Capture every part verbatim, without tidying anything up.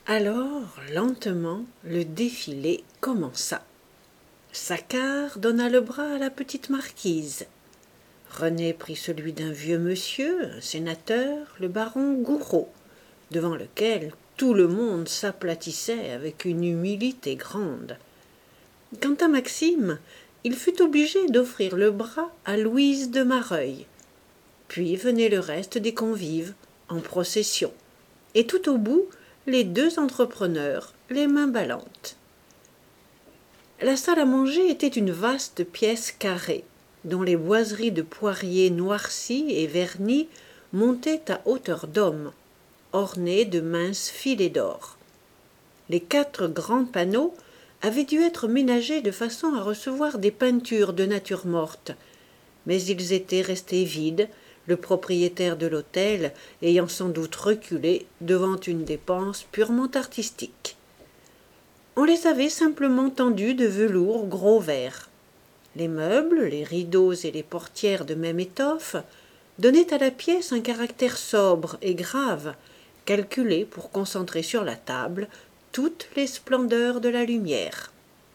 Alors, lentement, le défilé commença. Saccard donna le bras à la petite marquise. René prit celui d'un vieux monsieur, un sénateur, le baron Gouraud, devant lequel tout le monde s'aplatissait avec une humilité grande. Quant à Maxime, il fut obligé d'offrir le bras à Louise de Mareuil. Puis venait le reste des convives, en procession, et tout au bout, les deux entrepreneurs, les mains ballantes. La salle à manger était une vaste pièce carrée, dont les boiseries de poiriers noircis et vernis montaient à hauteur d'homme, ornées de minces filets d'or. Les quatre grands panneaux avaient dû être ménagés de façon à recevoir des peintures de nature morte, mais ils étaient restés vides, le propriétaire de l'hôtel ayant sans doute reculé devant une dépense purement artistique. On les avait simplement tendus de velours gros vert. Les meubles, les rideaux et les portières de même étoffe donnaient à la pièce un caractère sobre et grave, calculé pour concentrer sur la table toutes les splendeurs de la lumière.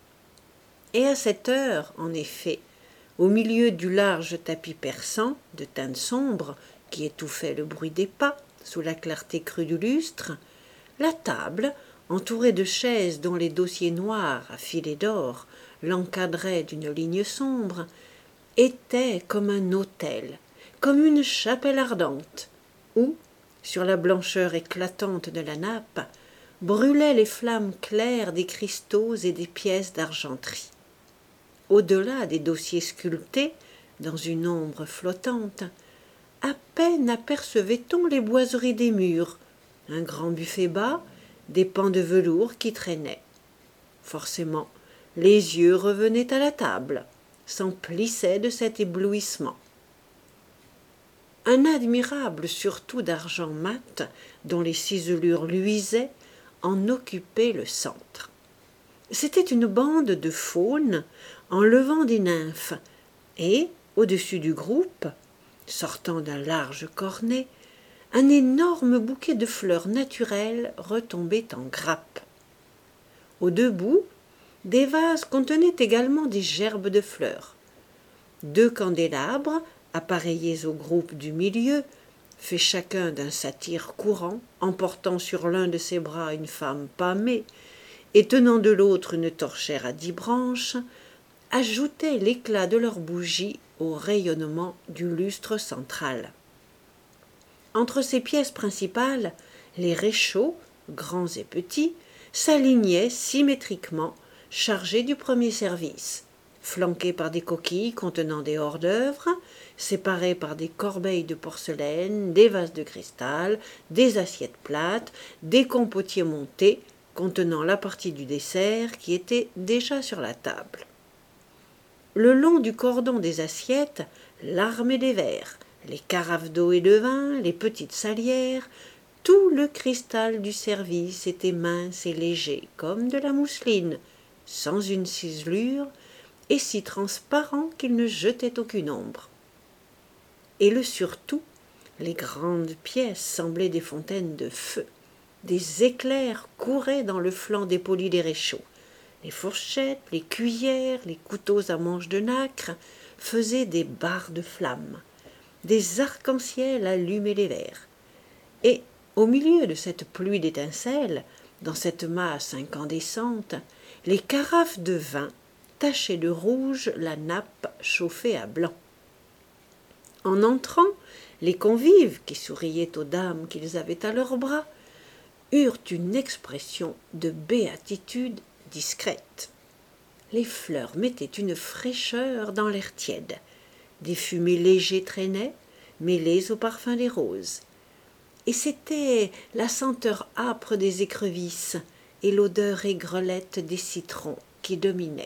Et à cette heure, en effet, au milieu du large tapis persan, de teinte sombre, qui étouffait le bruit des pas sous la clarté crue du lustre, la table, entourée de chaises dont les dossiers noirs à filets d'or l'encadraient d'une ligne sombre, était comme un autel, comme une chapelle ardente, où, sur la blancheur éclatante de la nappe, brûlaient les flammes claires des cristaux et des pièces d'argenterie. Au-delà des dossiers sculptés, dans une ombre flottante, à peine apercevait-on les boiseries des murs, un grand buffet bas, des pans de velours qui traînaient. Forcément, les yeux revenaient à la table, s'emplissaient de cet éblouissement. Un admirable surtout d'argent mat, dont les ciselures luisaient, en occupait le centre. C'était une bande de faunes enlevant des nymphes, et, au-dessus du groupe, sortant d'un large cornet, un énorme bouquet de fleurs naturelles retombait en grappes. Aux deux bouts, des vases contenaient également des gerbes de fleurs. Deux candélabres, appareillés au groupe du milieu, faits chacun d'un satyre courant, emportant sur l'un de ses bras une femme pâmée, et tenant de l'autre une torchère à dix branches, ajoutaient l'éclat de leurs bougies au rayonnement du lustre central. Entre ces pièces principales, les réchauds, grands et petits, s'alignaient symétriquement, chargés du premier service, flanqués par des coquilles contenant des hors-d'œuvre, séparés par des corbeilles de porcelaine, des vases de cristal, des assiettes plates, des compotiers montés, contenant la partie du dessert qui était déjà sur la table. Le long du cordon des assiettes, l'armée des verres, les carafes d'eau et de vin, les petites salières, tout le cristal du service était mince et léger, comme de la mousseline, sans une ciselure, et si transparent qu'il ne jetait aucune ombre. Et le surtout, les grandes pièces semblaient des fontaines de feu. Des éclairs couraient dans le flanc dépoli des réchauds. Les fourchettes, les cuillères, les couteaux à manche de nacre faisaient des barres de flammes. Des arcs-en-ciel allumaient les verres. Et, au milieu de cette pluie d'étincelles, dans cette masse incandescente, les carafes de vin tachaient de rouge la nappe chauffée à blanc. En entrant, les convives, qui souriaient aux dames qu'ils avaient à leurs bras, eurent une expression de béatitude discrète. Les fleurs mettaient une fraîcheur dans l'air tiède. Des fumées légers traînaient, mêlées au parfum des roses. Et c'était la senteur âpre des écrevisses et l'odeur aigrelette des citrons qui dominaient.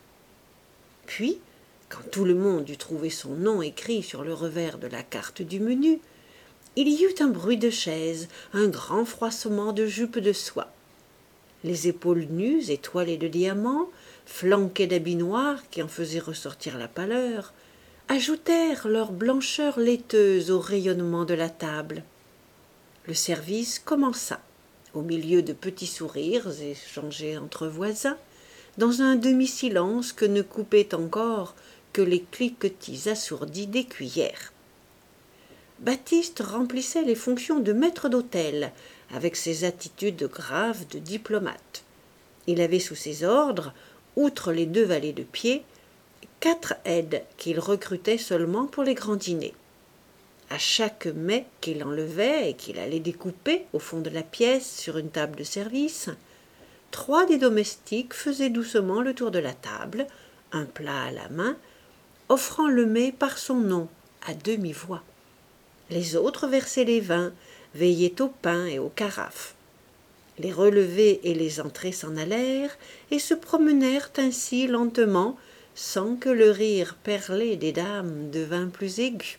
Puis, quand tout le monde eut trouvé son nom écrit sur le revers de la carte du menu, il y eut un bruit de chaises, un grand froissement de jupes de soie. Les épaules nues, étoilées de diamants, flanquées d'habits noirs qui en faisaient ressortir la pâleur, ajoutèrent leur blancheur laiteuse au rayonnement de la table. Le service commença. au milieu de petits sourires échangés entre voisins, dans un demi-silence que ne coupaient encore que les cliquetis assourdis des cuillères. Baptiste remplissait les fonctions de maître d'hôtel, avec ses attitudes graves de diplomate. Il avait sous ses ordres, outre les deux valets de pied, quatre aides qu'il recrutait seulement pour les grands dîners. À chaque mets qu'il enlevait et qu'il allait découper au fond de la pièce sur une table de service, trois des domestiques faisaient doucement le tour de la table, un plat à la main, offrant le mets par son nom, à demi-voix. Les autres versaient les vins, veillaient au pain et aux carafes. Les relevés et les entrées s'en allèrent et se promenèrent ainsi lentement, sans que le rire perlé des dames devînt plus aigu.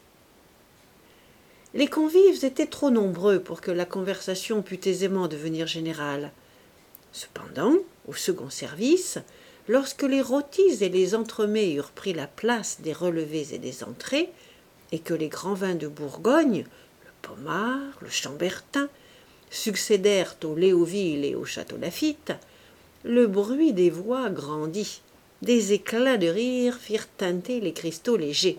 Les convives étaient trop nombreux pour que la conversation pût aisément devenir générale. Cependant, au second service, lorsque les rôtis et les entremets eurent pris la place des relevés et des entrées, et que les grands vins de Bourgogne, le Pommard, le Chambertin, succédèrent au Léoville et au Château Laffitte, le bruit des voix grandit, des éclats de rire firent tinter les cristaux légers.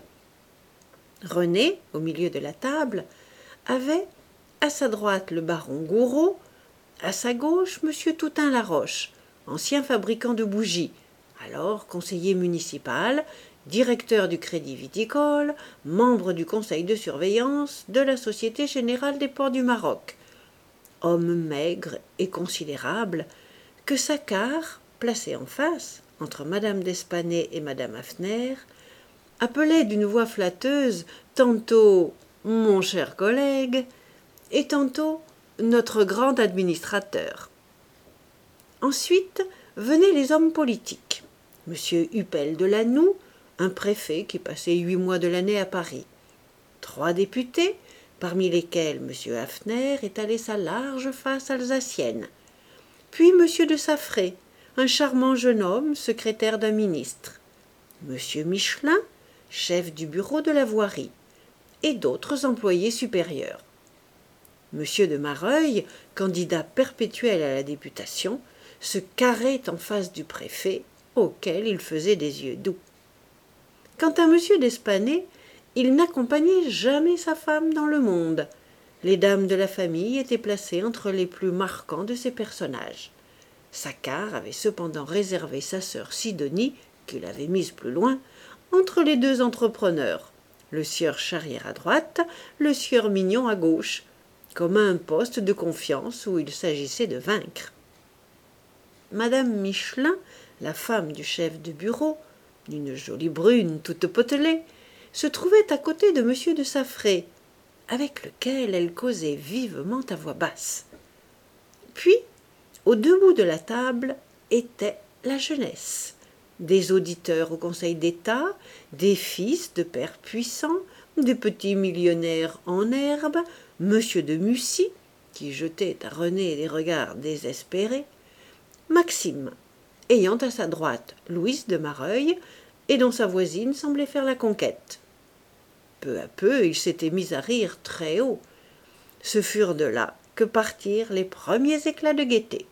René, au milieu de la table, avait à sa droite le baron Gouraud, à sa gauche monsieur Toutain-Laroche, ancien fabricant de bougies, alors conseiller municipal, directeur du Crédit viticole, membre du conseil de surveillance de la Société générale des ports du Maroc, homme maigre et considérable, que Saccard, placé en face, entre madame d'Espanay et madame Hafner, appelait d'une voix flatteuse tantôt « mon cher collègue » et tantôt « notre grand administrateur ». Ensuite venaient les hommes politiques. Monsieur Huppel de Lanoux, un préfet qui passait huit mois de l'année à Paris. Trois députés, parmi lesquels monsieur Hafner étalait sa large face alsacienne. Puis monsieur de Saffré, un charmant jeune homme, secrétaire d'un ministre. Monsieur Michelin, chef du bureau de la voirie, et d'autres employés supérieurs. Monsieur de Mareuil, candidat perpétuel à la députation, se carrait en face du préfet, auquel il faisait des yeux doux. Quant à monsieur d'Espanay, il n'accompagnait jamais sa femme dans le monde. Les dames de la famille étaient placées entre les plus marquants de ces personnages. Saccard avait cependant réservé sa sœur Sidonie, qu'il avait mise plus loin, entre les deux entrepreneurs, le sieur Charrière à droite, le sieur Mignon à gauche, comme un poste de confiance où il s'agissait de vaincre. Madame Michelin, la femme du chef de bureau, une jolie brune toute potelée, se trouvait à côté de monsieur de Saffré, avec lequel elle causait vivement à voix basse. Puis, aux deux bouts de la table, était la jeunesse, des auditeurs au Conseil d'État, des fils de pères puissants, des petits millionnaires en herbe, monsieur de Mussy, qui jetait à René des regards désespérés, Maxime, ayant à sa droite Louise de Mareuil, et dont sa voisine semblait faire la conquête. Peu à peu, il s'était mis à rire très haut. Ce furent de là que partirent les premiers éclats de gaieté.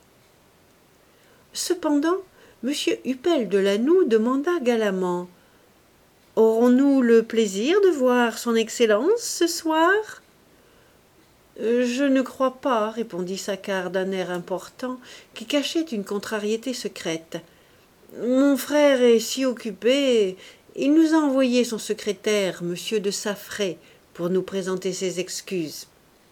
Cependant, monsieur Huppel de Lanoux demanda galamment « Aurons-nous le plaisir de voir son Excellence ce soir ?» Je ne crois pas, répondit Saccard d'un air important qui cachait une contrariété secrète. Mon frère est si occupé, il nous a envoyé son secrétaire, monsieur de Saffré, pour nous présenter ses excuses.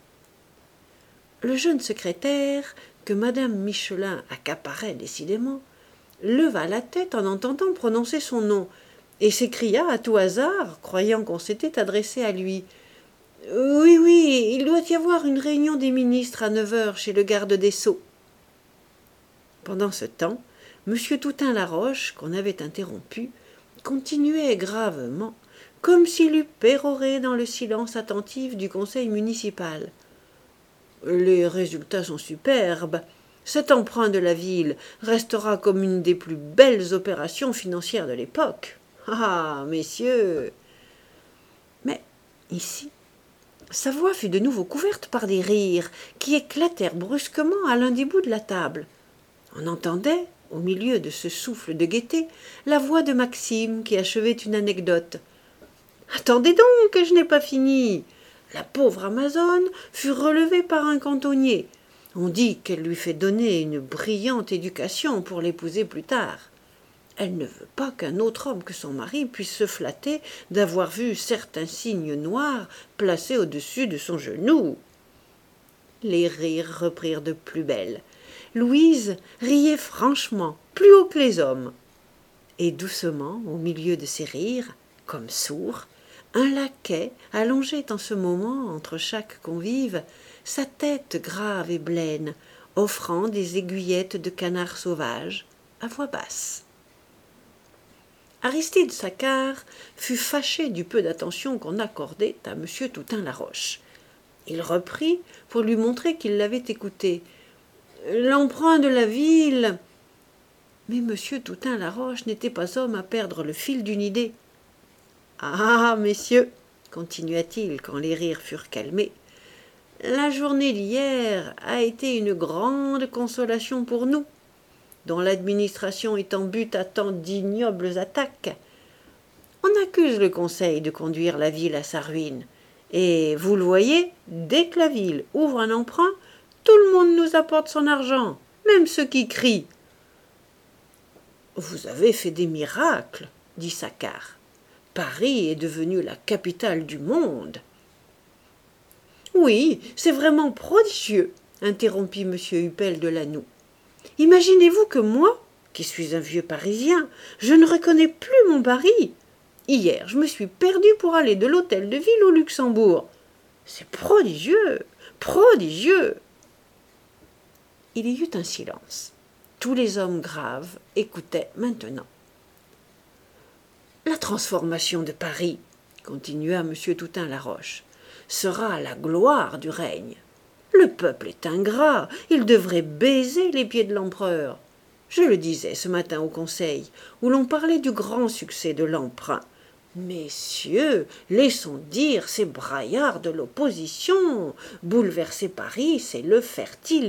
Le jeune secrétaire, que madame Michelin accaparait décidément, leva la tête en entendant prononcer son nom, et s'écria à tout hasard, croyant qu'on s'était adressé à lui. « Oui, oui, il doit y avoir une réunion des ministres à neuf heures chez le garde des Sceaux. » Pendant ce temps, monsieur Toutain-Laroche, qu'on avait interrompu, continuait gravement, comme s'il eût péroré dans le silence attentif du conseil municipal. « Les résultats sont superbes. Cet emprunt de la ville restera comme une des plus belles opérations financières de l'époque. Ah, messieurs !» Mais ici, Sa voix fut de nouveau couverte par des rires qui éclatèrent brusquement à l'un des bouts de la table. On entendait, au milieu de ce souffle de gaieté, la voix de Maxime qui achevait une anecdote. « Attendez donc, je n'ai pas fini. La pauvre Amazone fut relevée par un cantonnier. On dit qu'elle lui fait donner une brillante éducation pour l'épouser plus tard. Elle ne veut pas qu'un autre homme que son mari puisse se flatter d'avoir vu certains signes noirs placés au-dessus de son genou. » Les rires reprirent de plus belle. Louise riait franchement, plus haut que les hommes. Et doucement, au milieu de ces rires, comme sourd, un laquais allongeait en ce moment entre chaque convive sa tête grave et blême, offrant des aiguillettes de canard sauvage à voix basse. Aristide Saccard fut fâché du peu d'attention qu'on accordait à M. Toutain-Laroche. Il reprit pour lui montrer qu'il l'avait écouté. « L'emprunt de la ville… » Mais M. Toutain-Laroche n'était pas homme à perdre le fil d'une idée. « Ah, messieurs, continua-t-il quand les rires furent calmés, la journée d'hier a été une grande consolation pour nous, dont l'administration est en but à tant d'ignobles attaques. On accuse le conseil de conduire la ville à sa ruine, et vous le voyez, dès que la ville ouvre un emprunt, tout le monde nous apporte son argent, même ceux qui crient. »« Vous avez fait des miracles, dit Saccard. Paris est devenue la capitale du monde. »« Oui, c'est vraiment prodigieux, interrompit M. Huppel de Lanoux. Imaginez-vous que moi, qui suis un vieux Parisien, je ne reconnais plus mon Paris. Hier, je me suis perdu pour aller de l'hôtel de ville au Luxembourg. C'est prodigieux, prodigieux. » Il y eut un silence. Tous les hommes graves écoutaient maintenant. « La transformation de Paris, continua M. Toutain-Laroche, sera la gloire du règne. Le peuple est ingrat, il devrait baiser les pieds de l'empereur. Je le disais ce matin au conseil, où l'on parlait du grand succès de l'emprunt. Messieurs, laissons dire ces braillards de l'opposition. Bouleverser Paris, c'est le fertiliser. »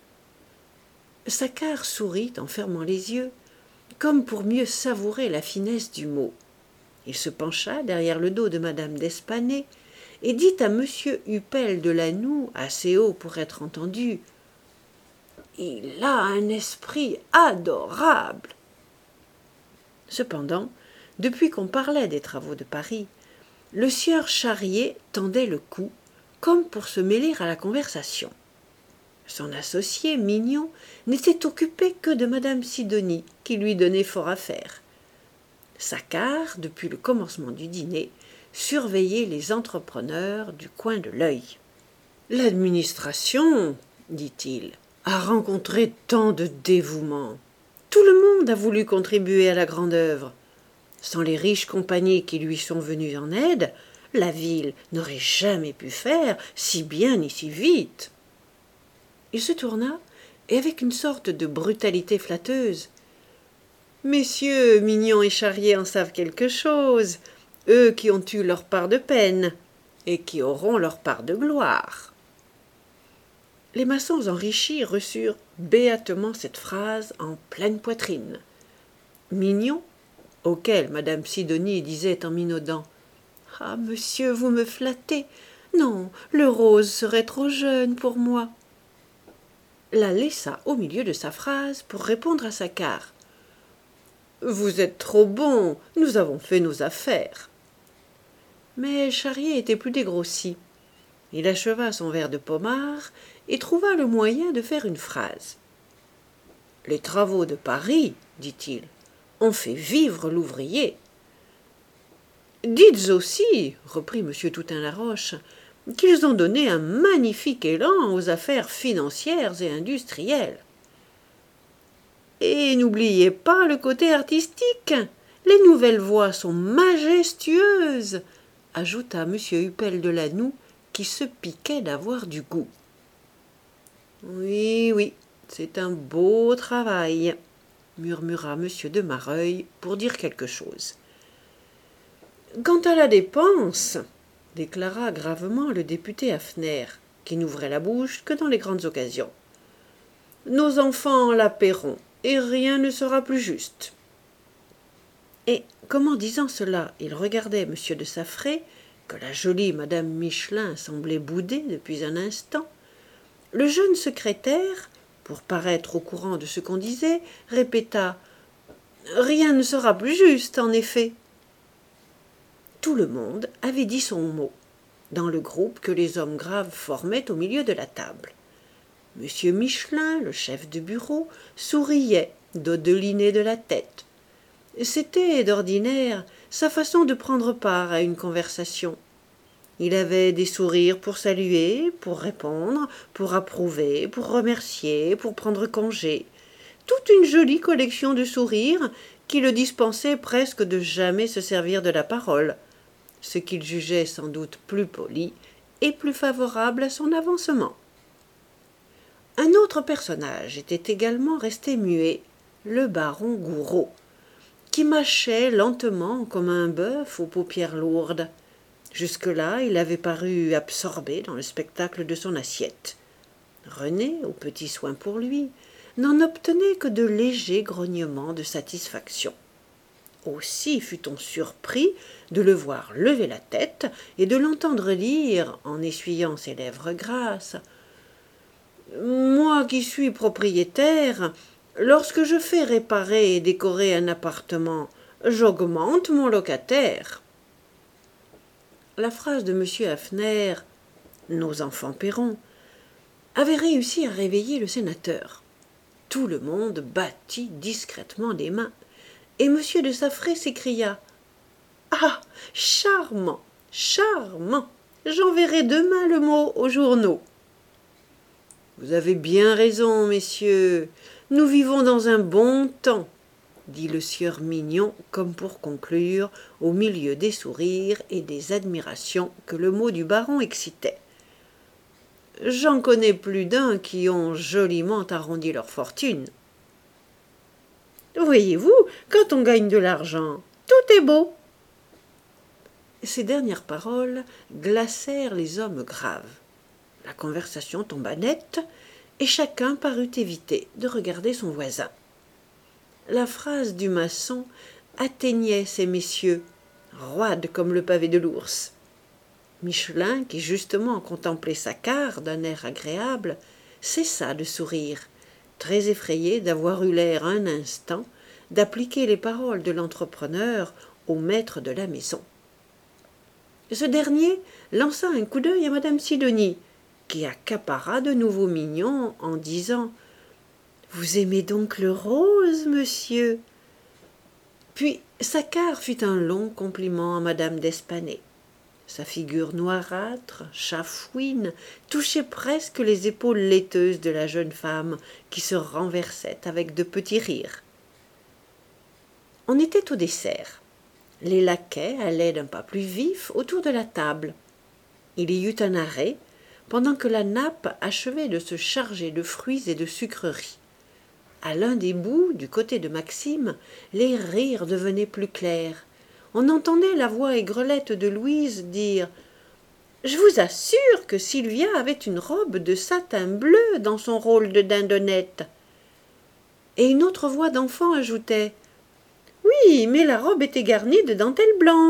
Saccard sourit en fermant les yeux, comme pour mieux savourer la finesse du mot. Il se pencha derrière le dos de madame d'Espanay et dit à monsieur Huppel de Lanoux, assez haut pour être entendu, « Il a un esprit adorable. » Cependant, depuis qu'on parlait des travaux de Paris, le sieur Charrier tendait le cou, comme pour se mêler à la conversation. Son associé, Mignon, n'était occupé que de madame Sidonie, qui lui donnait fort à faire. Saccard, depuis le commencement du dîner, surveillait les entrepreneurs du coin de l'œil. « L'administration, dit-il, a rencontré tant de dévouement. Tout le monde a voulu contribuer à la grande œuvre. Sans les riches compagnies qui lui sont venues en aide, la ville n'aurait jamais pu faire si bien ni si vite. » Il se tourna, et avec une sorte de brutalité flatteuse, « Messieurs Mignon et Charrier en savent quelque chose, eux qui ont eu leur part de peine, et qui auront leur part de gloire. » Les maçons enrichis reçurent béatement cette phrase en pleine poitrine. Mignon, auquel madame Sidonie disait en minaudant, « Ah, monsieur, vous me flattez. Non, le rose serait trop jeune pour moi. » la laissa au milieu de sa phrase pour répondre à Saccard. « Vous êtes trop bon, nous avons fait nos affaires. » Mais Charrier était plus dégrossi. Il acheva son verre de pommard et trouva le moyen de faire une phrase. « Les travaux de Paris, dit-il, ont fait vivre l'ouvrier. »« Dites aussi, reprit M. Toutain-Laroche, qu'ils ont donné un magnifique élan aux affaires financières et industrielles. Et n'oubliez pas le côté artistique. Les nouvelles voies sont majestueuses, ajouta M. Huppel de Lanoux, qui se piquait d'avoir du goût. Oui, oui, c'est un beau travail, murmura M. de Mareuil pour dire quelque chose. Quant à la dépense, déclara gravement le député Hafner, qui n'ouvrait la bouche que dans les grandes occasions. Nos enfants la paieront, et rien ne sera plus juste. Et, comme en disant cela, il regardait M. de Saffré, que la jolie madame Michelin semblait bouder depuis un instant, le jeune secrétaire, pour paraître au courant de ce qu'on disait, répéta « Rien ne sera plus juste, en effet ». Tout le monde avait dit son mot, dans le groupe que les hommes graves formaient au milieu de la table. Monsieur Michelin, le chef de bureau, souriait, dodeliné de la tête. C'était, d'ordinaire, sa façon de prendre part à une conversation. Il avait des sourires pour saluer, pour répondre, pour approuver, pour remercier, pour prendre congé. Toute une jolie collection de sourires qui le dispensaient presque de jamais se servir de la parole, ce qu'il jugeait sans doute plus poli et plus favorable à son avancement. Un autre personnage était également resté muet, le baron Gouraud, qui mâchait lentement comme un bœuf aux paupières lourdes. Jusque-là, il avait paru absorbé dans le spectacle de son assiette. René, aux petits soins pour lui, n'en obtenait que de légers grognements de satisfaction. Aussi fut-on surpris de le voir lever la tête et de l'entendre dire, en essuyant ses lèvres grasses, « Moi qui suis propriétaire, lorsque je fais réparer et décorer un appartement, j'augmente mon locataire. » La phrase de M. Hafner, « Nos enfants paieront », avait réussi à réveiller le sénateur. Tout le monde battit discrètement des mains, et M. de Saffré s'écria « Ah, charmant, charmant, j'enverrai demain le mot aux journaux. » Vous avez bien raison, messieurs, nous vivons dans un bon temps, dit le sieur Mignon, comme pour conclure, au milieu des sourires et des admirations que le mot du baron excitait. J'en connais plus d'un qui ont joliment arrondi leur fortune. Voyez-vous, quand on gagne de l'argent, tout est beau. Ces dernières paroles glacèrent les hommes graves. La conversation tomba nette, et chacun parut éviter de regarder son voisin. La phrase du maçon atteignait ces messieurs, roide comme le pavé de l'ours. Michelin, qui justement contemplait sa carre d'un air agréable, cessa de sourire, très effrayé d'avoir eu l'air un instant d'appliquer les paroles de l'entrepreneur au maître de la maison. Ce dernier lança un coup d'œil à madame Sidonie, qui accapara de nouveau Mignon en disant « Vous aimez donc le rose, monsieur ?» Puis Saccard fit un long compliment à madame d'Espanay. Sa figure noirâtre, chafouine, touchait presque les épaules laiteuses de la jeune femme qui se renversait avec de petits rires. On était au dessert. Les laquais allaient d'un pas plus vif autour de la table. Il y eut un arrêt, pendant que la nappe achevait de se charger de fruits et de sucreries. À l'un des bouts, du côté de Maxime, les rires devenaient plus clairs. On entendait la voix aigrelette de Louise dire « Je vous assure que Sylvia avait une robe de satin bleu dans son rôle de dindonnette. » Et une autre voix d'enfant ajoutait « Oui, mais la robe était garnie de dentelle blanche. »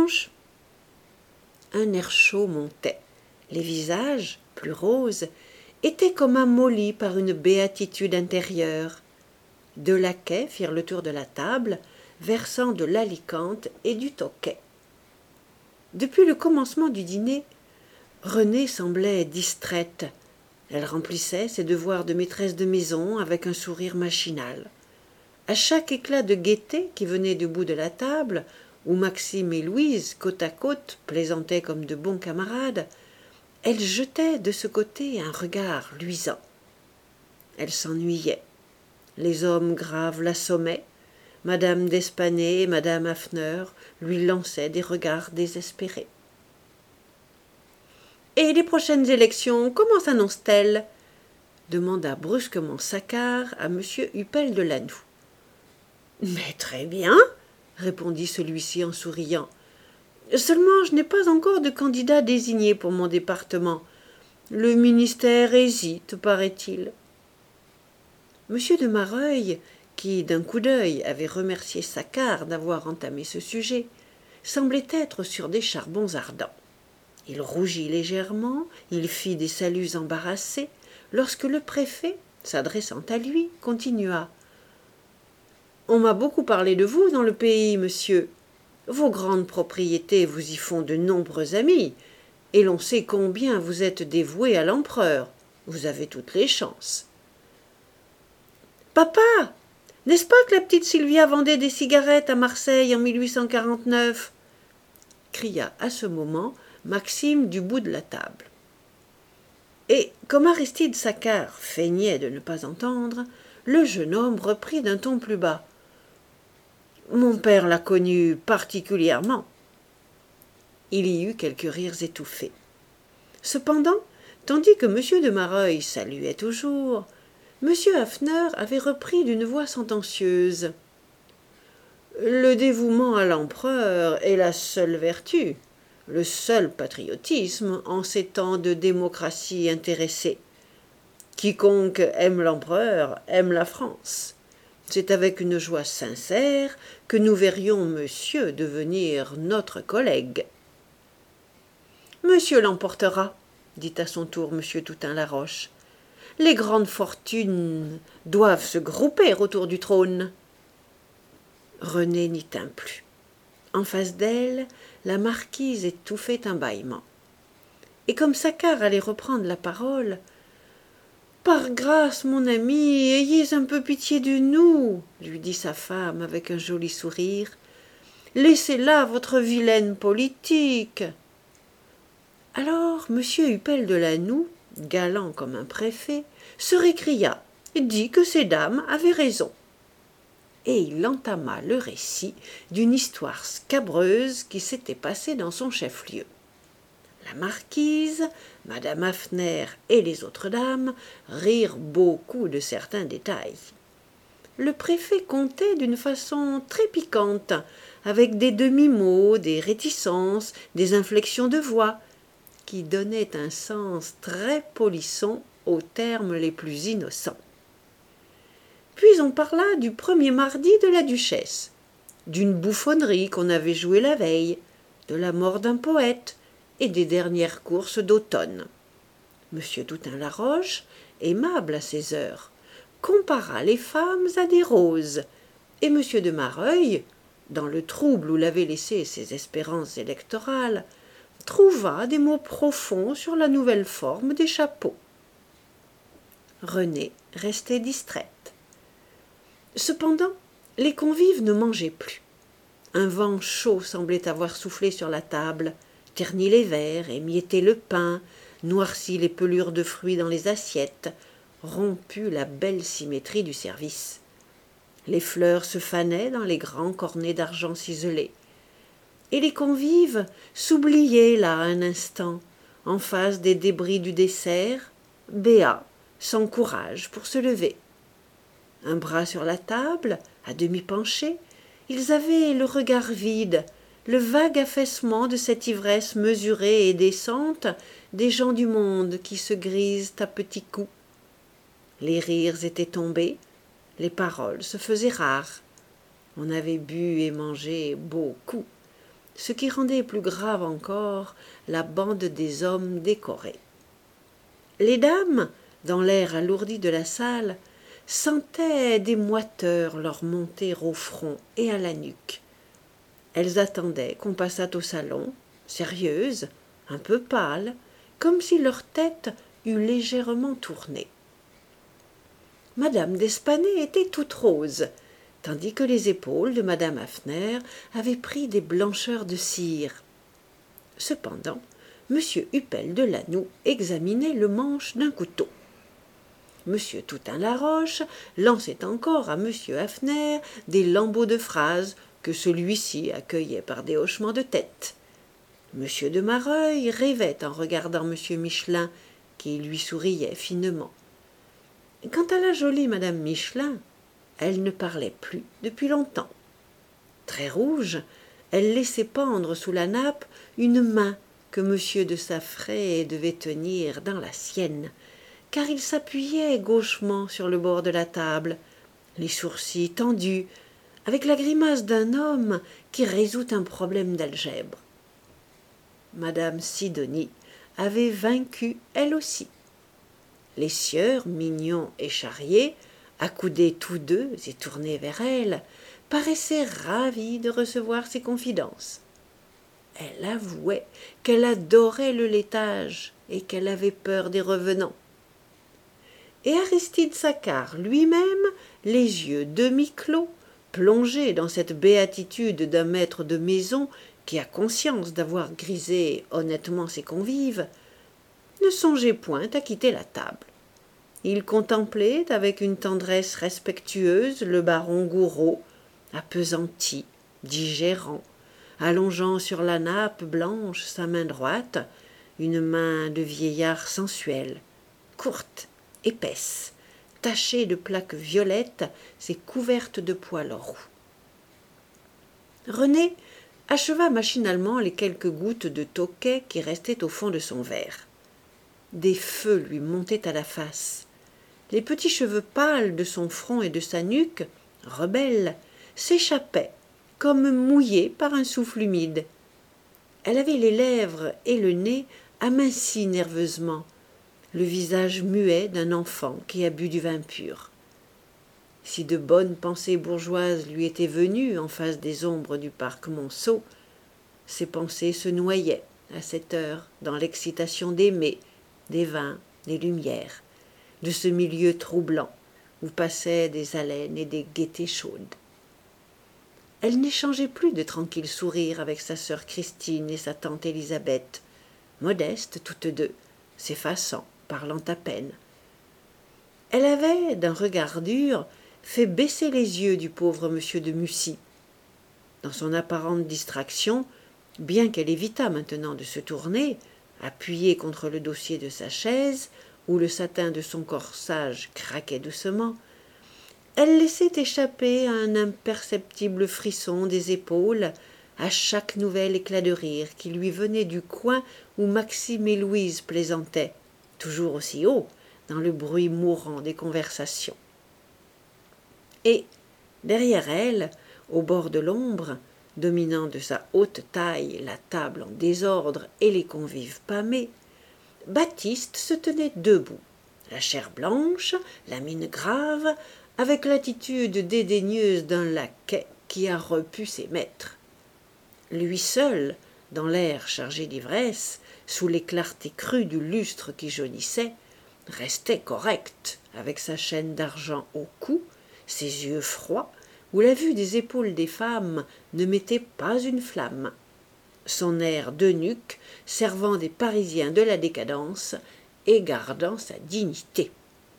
Un air chaud montait. Les visages, plus roses, étaient comme amollis par une béatitude intérieure. Deux laquais firent le tour de la table, versant de l'alicante et du toquet. Depuis le commencement du dîner, Renée semblait distraite. Elle remplissait ses devoirs de maîtresse de maison avec un sourire machinal. À chaque éclat de gaieté qui venait du bout de la table, où Maxime et Louise, côte à côte, plaisantaient comme de bons camarades, elle jetait de ce côté un regard luisant. Elle s'ennuyait. Les hommes graves l'assommaient. Madame d'Espanay et madame Hafner lui lançaient des regards désespérés. « Et les prochaines élections, comment s'annoncent-elles » demanda brusquement Saccard à monsieur Huppel de Lanoux. « Mais très bien, répondit celui-ci en souriant. Seulement, je n'ai pas encore de candidat désigné pour mon département. Le ministère hésite, paraît-il. Monsieur de Mareuil, qui d'un coup d'œil avait remercié Saccard d'avoir entamé ce sujet, semblait être sur des charbons ardents. Il rougit légèrement, il fit des saluts embarrassés, lorsque le préfet, s'adressant à lui, continua. « On m'a beaucoup parlé de vous dans le pays, monsieur. Vos grandes propriétés vous y font de nombreux amis, et l'on sait combien vous êtes dévoué à l'empereur. Vous avez toutes les chances. »« Papa, n'est-ce pas que la petite Sylvia vendait des cigarettes à Marseille en mille huit cent quarante-neuf » cria à ce moment Maxime du bout de la table. Et comme Aristide Saccard feignait de ne pas entendre, le jeune homme reprit d'un ton plus bas. « Mon père l'a connue particulièrement. » Il y eut quelques rires étouffés. Cependant, tandis que M. de Mareuil saluait toujours, M. Hafner avait repris d'une voix sentencieuse. « Le dévouement à l'empereur est la seule vertu, le seul patriotisme en ces temps de démocratie intéressée. Quiconque aime l'empereur aime la France. C'est avec une joie sincère que nous verrions monsieur devenir notre collègue. »« Monsieur l'emportera, » dit à son tour M. Toutain-Laroche. « Les grandes fortunes doivent se grouper autour du trône. » René n'y tint plus. En face d'elle, la marquise étouffait un bâillement. Et comme Saccard allait reprendre la parole, « Par grâce, mon ami, ayez un peu pitié de nous, » lui dit sa femme avec un joli sourire. « Laissez là votre vilaine politique. » Alors M. Huppel de Lanoux, galant comme un préfet, se récria et dit que ces dames avaient raison. Et il entama le récit d'une histoire scabreuse qui s'était passée dans son chef-lieu. La marquise, madame Hafner et les autres dames rirent beaucoup de certains détails. Le préfet contait d'une façon très piquante, avec des demi-mots, des réticences, des inflexions de voix, qui donnaient un sens très polisson aux termes les plus innocents. Puis on parla du premier mardi de la duchesse, d'une bouffonnerie qu'on avait jouée la veille, de la mort d'un poète et des dernières courses d'automne. Monsieur Toutain-Laroche, aimable à ces heures, compara les femmes à des roses, et Monsieur de Mareuil, dans le trouble où l'avaient laissé ses espérances électorales, trouva des mots profonds sur la nouvelle forme des chapeaux. Renée restait distraite. Cependant, les convives ne mangeaient plus. Un vent chaud semblait avoir soufflé sur la table, terni les verres, émietté le pain, noirci les pelures de fruits dans les assiettes, rompu la belle symétrie du service. Les fleurs se fanaient dans les grands cornets d'argent ciselés. Et les convives s'oubliaient là un instant, en face des débris du dessert, béats, sans courage pour se lever. Un bras sur la table, à demi penchés, ils avaient le regard vide, le vague affaissement de cette ivresse mesurée et décente des gens du monde qui se grisent à petits coups. Les rires étaient tombés, les paroles se faisaient rares. On avait bu et mangé beaucoup, ce qui rendait plus grave encore la bande des hommes décorés. Les dames, dans l'air alourdi de la salle, sentaient des moiteurs leur monter au front et à la nuque. Elles attendaient qu'on passât au salon, sérieuses, un peu pâles, comme si leur tête eût légèrement tourné. Madame d'Espanay était toute rose, tandis que les épaules de madame Hafner avaient pris des blancheurs de cire. Cependant, monsieur Huppel de Lanoux examinait le manche d'un couteau. Monsieur Toutain-Laroche lançait encore à monsieur Hafner des lambeaux de phrases que celui-ci accueillait par des hochements de tête. Monsieur de Mareuil rêvait en regardant monsieur Michelin, qui lui souriait finement. Quant à la jolie madame Michelin, elle ne parlait plus depuis longtemps. Très rouge, Elle laissait pendre sous la nappe une main que monsieur de Saffrey devait tenir dans la sienne, car il s'appuyait gauchement sur le bord de la table, les sourcils tendus, avec la grimace d'un homme qui résout un problème d'algèbre. Madame Sidonie avait vaincu elle aussi. Les sieurs, Mignon et Charrier, accoudés tous deux et tournés vers elle, paraissaient ravis de recevoir ses confidences. Elle avouait qu'elle adorait le laitage et qu'elle avait peur des revenants. Et Aristide Saccard lui-même, les yeux demi-clos, plongé dans cette béatitude d'un maître de maison qui a conscience d'avoir grisé honnêtement ses convives, ne songeait point à quitter la table. Il contemplait avec une tendresse respectueuse le baron Gouraud, appesanti, digérant, allongeant sur la nappe blanche sa main droite, une main de vieillard sensuel, courte, épaisse, tachée de plaques violettes et couverte de poils roux. René acheva machinalement les quelques gouttes de tokay qui restaient au fond de son verre. Des feux lui montaient à la face. Les petits cheveux pâles de son front et de sa nuque, rebelles, s'échappaient, comme mouillés par un souffle humide. Elle avait les lèvres et le nez amincis nerveusement, le visage muet d'un enfant qui a bu du vin pur. Si de bonnes pensées bourgeoises lui étaient venues en face des ombres du parc Monceau, ces pensées se noyaient, à cette heure, dans l'excitation d'aimer, des vins, des lumières, de ce milieu troublant où passaient des haleines et des gaietés chaudes. Elle n'échangeait plus de tranquilles sourires avec sa sœur Christine et sa tante Élisabeth, modestes toutes deux, s'effaçant, parlant à peine. Elle avait, d'un regard dur, fait baisser les yeux du pauvre monsieur de Mussy. Dans son apparente distraction, bien qu'elle évitât maintenant de se tourner, appuyée contre le dossier de sa chaise, où le satin de son corsage craquait doucement, elle laissait échapper un imperceptible frisson des épaules à chaque nouvel éclat de rire qui lui venait du coin où Maxime et Louise plaisantaient, toujours aussi haut, dans le bruit mourant des conversations. Et, derrière elle, au bord de l'ombre, dominant de sa haute taille la table en désordre et les convives pâmés, Baptiste se tenait debout, la chair blanche, la mine grave, avec l'attitude dédaigneuse d'un laquais qui a repu ses maîtres. Lui seul, dans l'air chargé d'ivresse, sous les clartés crues du lustre qui jaunissait, restait correct, avec sa chaîne d'argent au cou, ses yeux froids, où la vue des épaules des femmes ne mettait pas une flamme, son air d'eunuque servant des Parisiens de la décadence et gardant sa dignité.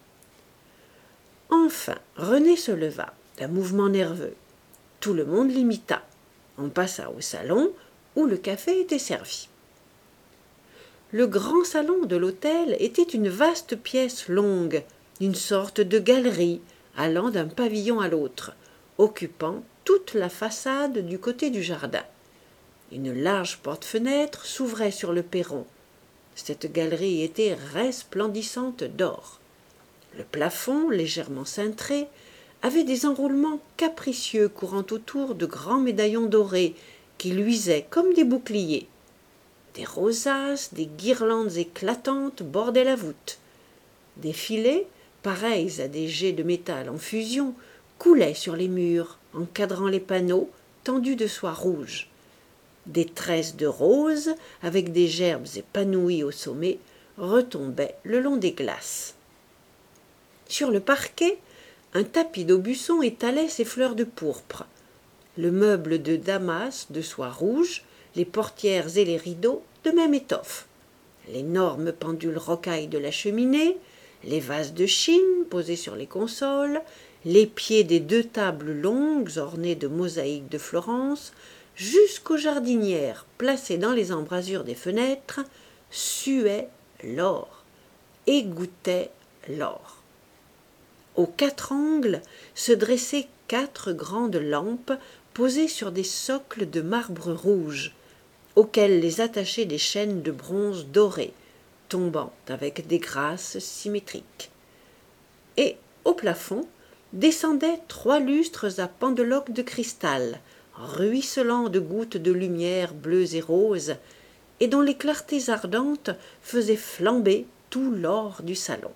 Enfin, René se leva, d'un mouvement nerveux. Tout le monde l'imita. On passa au salon, où le café était servi. Le grand salon de l'hôtel était une vaste pièce longue, une sorte de galerie, allant d'un pavillon à l'autre, occupant toute la façade du côté du jardin. Une large porte-fenêtre s'ouvrait sur le perron. Cette galerie était resplendissante d'or. Le plafond, légèrement cintré, avait des enroulements capricieux courant autour de grands médaillons dorés qui luisaient comme des boucliers. Des rosaces, des guirlandes éclatantes bordaient la voûte. Des filets, pareils à des jets de métal en fusion, coulaient sur les murs, encadrant les panneaux tendus de soie rouge. Des tresses de roses, avec des gerbes épanouies au sommet, retombaient le long des glaces. Sur le parquet, un tapis d'aubusson étalait ses fleurs de pourpre. Le meuble de damas de soie rouge, les portières et les rideaux de même étoffe. L'énorme pendule rocaille de la cheminée, les vases de Chine posés sur les consoles, les pieds des deux tables longues ornées de mosaïques de Florence, jusqu'aux jardinières placées dans les embrasures des fenêtres, suaient l'or, égouttaient l'or. Aux quatre angles se dressaient quatre grandes lampes posés sur des socles de marbre rouge, auxquels les attachaient des chaînes de bronze doré, tombant avec des grâces symétriques. Et, au plafond, descendaient trois lustres à pendeloques de cristal, ruisselant de gouttes de lumière bleues et roses, et dont les clartés ardentes faisaient flamber tout l'or du salon.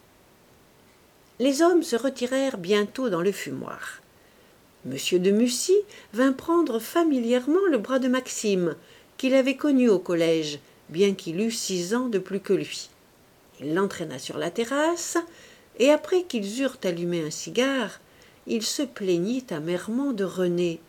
Les hommes se retirèrent bientôt dans le fumoir. Monsieur de Mussy vint prendre familièrement le bras de Maxime, qu'il avait connu au collège, bien qu'il eût six ans de plus que lui. Il l'entraîna sur la terrasse, et après qu'ils eurent allumé un cigare, il se plaignit amèrement de Renée.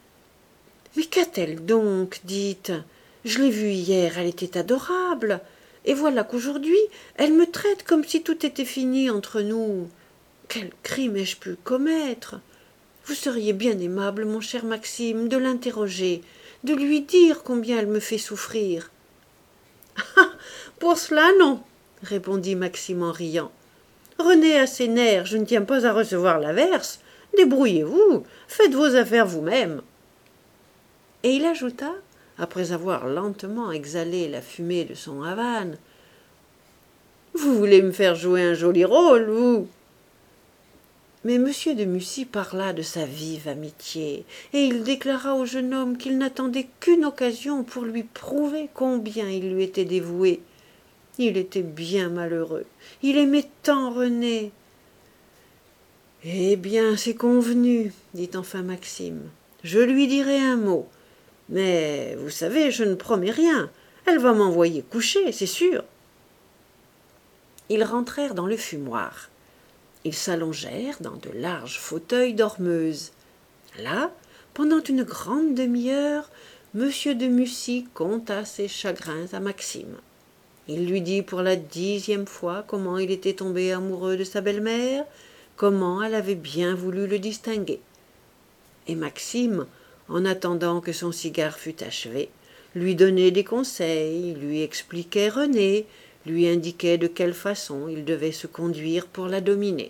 « Mais qu'a-t-elle donc, dites ? Je l'ai vue hier, elle était adorable, et voilà qu'aujourd'hui, elle me traite comme si tout était fini entre nous. Quel crime ai-je pu commettre ? Vous seriez bien aimable, mon cher Maxime, de l'interroger, de lui dire combien elle me fait souffrir. »« Ah, pour cela, non, » répondit Maxime en riant. « Renée a ses nerfs, je ne tiens pas à recevoir l'averse. Débrouillez-vous, faites vos affaires vous-même. » Et il ajouta, après avoir lentement exhalé la fumée de son havane, « Vous voulez me faire jouer un joli rôle, vous ?» Mais monsieur de Mussy parla de sa vive amitié, et il déclara au jeune homme qu'il n'attendait qu'une occasion pour lui prouver combien il lui était dévoué. Il était bien malheureux, il aimait tant Renée. « Eh bien, c'est convenu, » dit enfin Maxime, « je lui dirai un mot. Mais, vous savez, je ne promets rien, elle va m'envoyer coucher, c'est sûr. » Ils rentrèrent dans le fumoir. Ils s'allongèrent dans de larges fauteuils d'hormeuse. Là, pendant une grande demi-heure, monsieur de Mussy conta ses chagrins à Maxime. Il lui dit pour la dixième fois comment il était tombé amoureux de sa belle-mère, comment elle avait bien voulu le distinguer. Et Maxime, en attendant que son cigare fût achevé, lui donnait des conseils, lui expliquait Renée, lui indiquait de quelle façon il devait se conduire pour la dominer.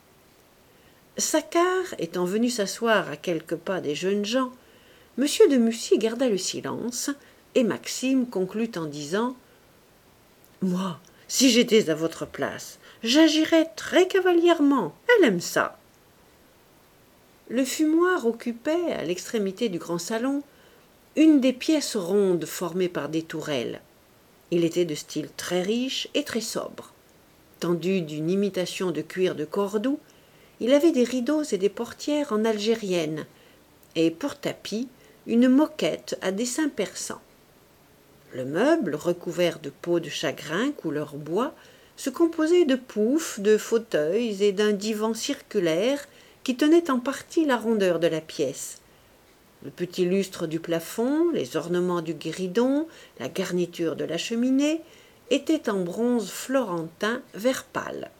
Saccard étant venu s'asseoir à quelques pas des jeunes gens, monsieur de Mussy garda le silence, et Maxime conclut en disant « Moi, si j'étais à votre place, j'agirais très cavalièrement, elle aime ça. » Le fumoir occupait, à l'extrémité du grand salon, une des pièces rondes formées par des tourelles. Il était de style très riche et très sobre. Tendu d'une imitation de cuir de Cordoue, il avait des rideaux et des portières en algérienne, et pour tapis, une moquette à dessin persan. Le meuble, recouvert de peaux de chagrin couleur bois, se composait de poufs, de fauteuils et d'un divan circulaire qui tenait en partie la rondeur de la pièce. Le petit lustre du plafond, les ornements du guéridon, la garniture de la cheminée étaient en bronze florentin vert pâle.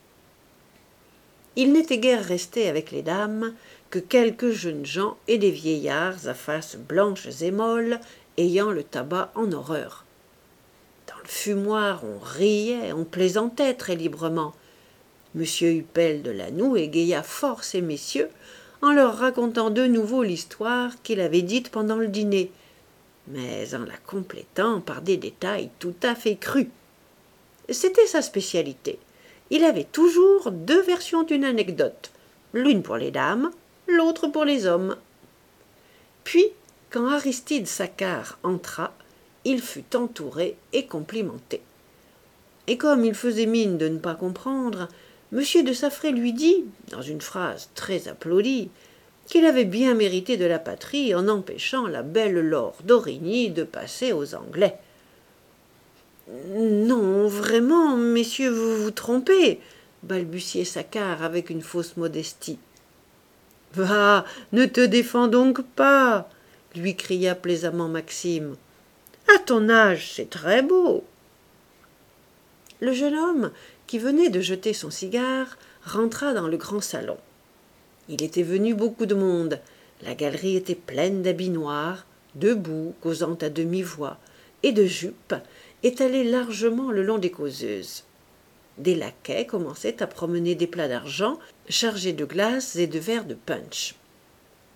Il n'était guère resté avec les dames que quelques jeunes gens et des vieillards à faces blanches et molles ayant le tabac en horreur. Dans le fumoir, on riait, on plaisantait très librement. Monsieur Huppel de Lanoux égaya fort ces messieurs en leur racontant de nouveau l'histoire qu'il avait dite pendant le dîner, mais en la complétant par des détails tout à fait crus. C'était sa spécialité. Il avait toujours deux versions d'une anecdote, l'une pour les dames, l'autre pour les hommes. Puis, quand Aristide Saccard entra, il fut entouré et complimenté. Et comme il faisait mine de ne pas comprendre, Monsieur de Saffré lui dit, dans une phrase très applaudie, qu'il avait bien mérité de la patrie en empêchant la belle Laure d'Origny de passer aux Anglais. « Non, vraiment, messieurs, vous vous trompez, » balbutiait Saccard avec une fausse modestie. « Va, ne te défends donc pas, » lui cria plaisamment Maxime. « À ton âge, c'est très beau. » Le jeune homme, qui venait de jeter son cigare, rentra dans le grand salon. Il était venu beaucoup de monde. La galerie était pleine d'habits noirs, debout, causant à demi-voix, et de jupes, étalées largement le long des causeuses. Des laquais commençaient à promener des plats d'argent chargés de glaces et de verres de punch.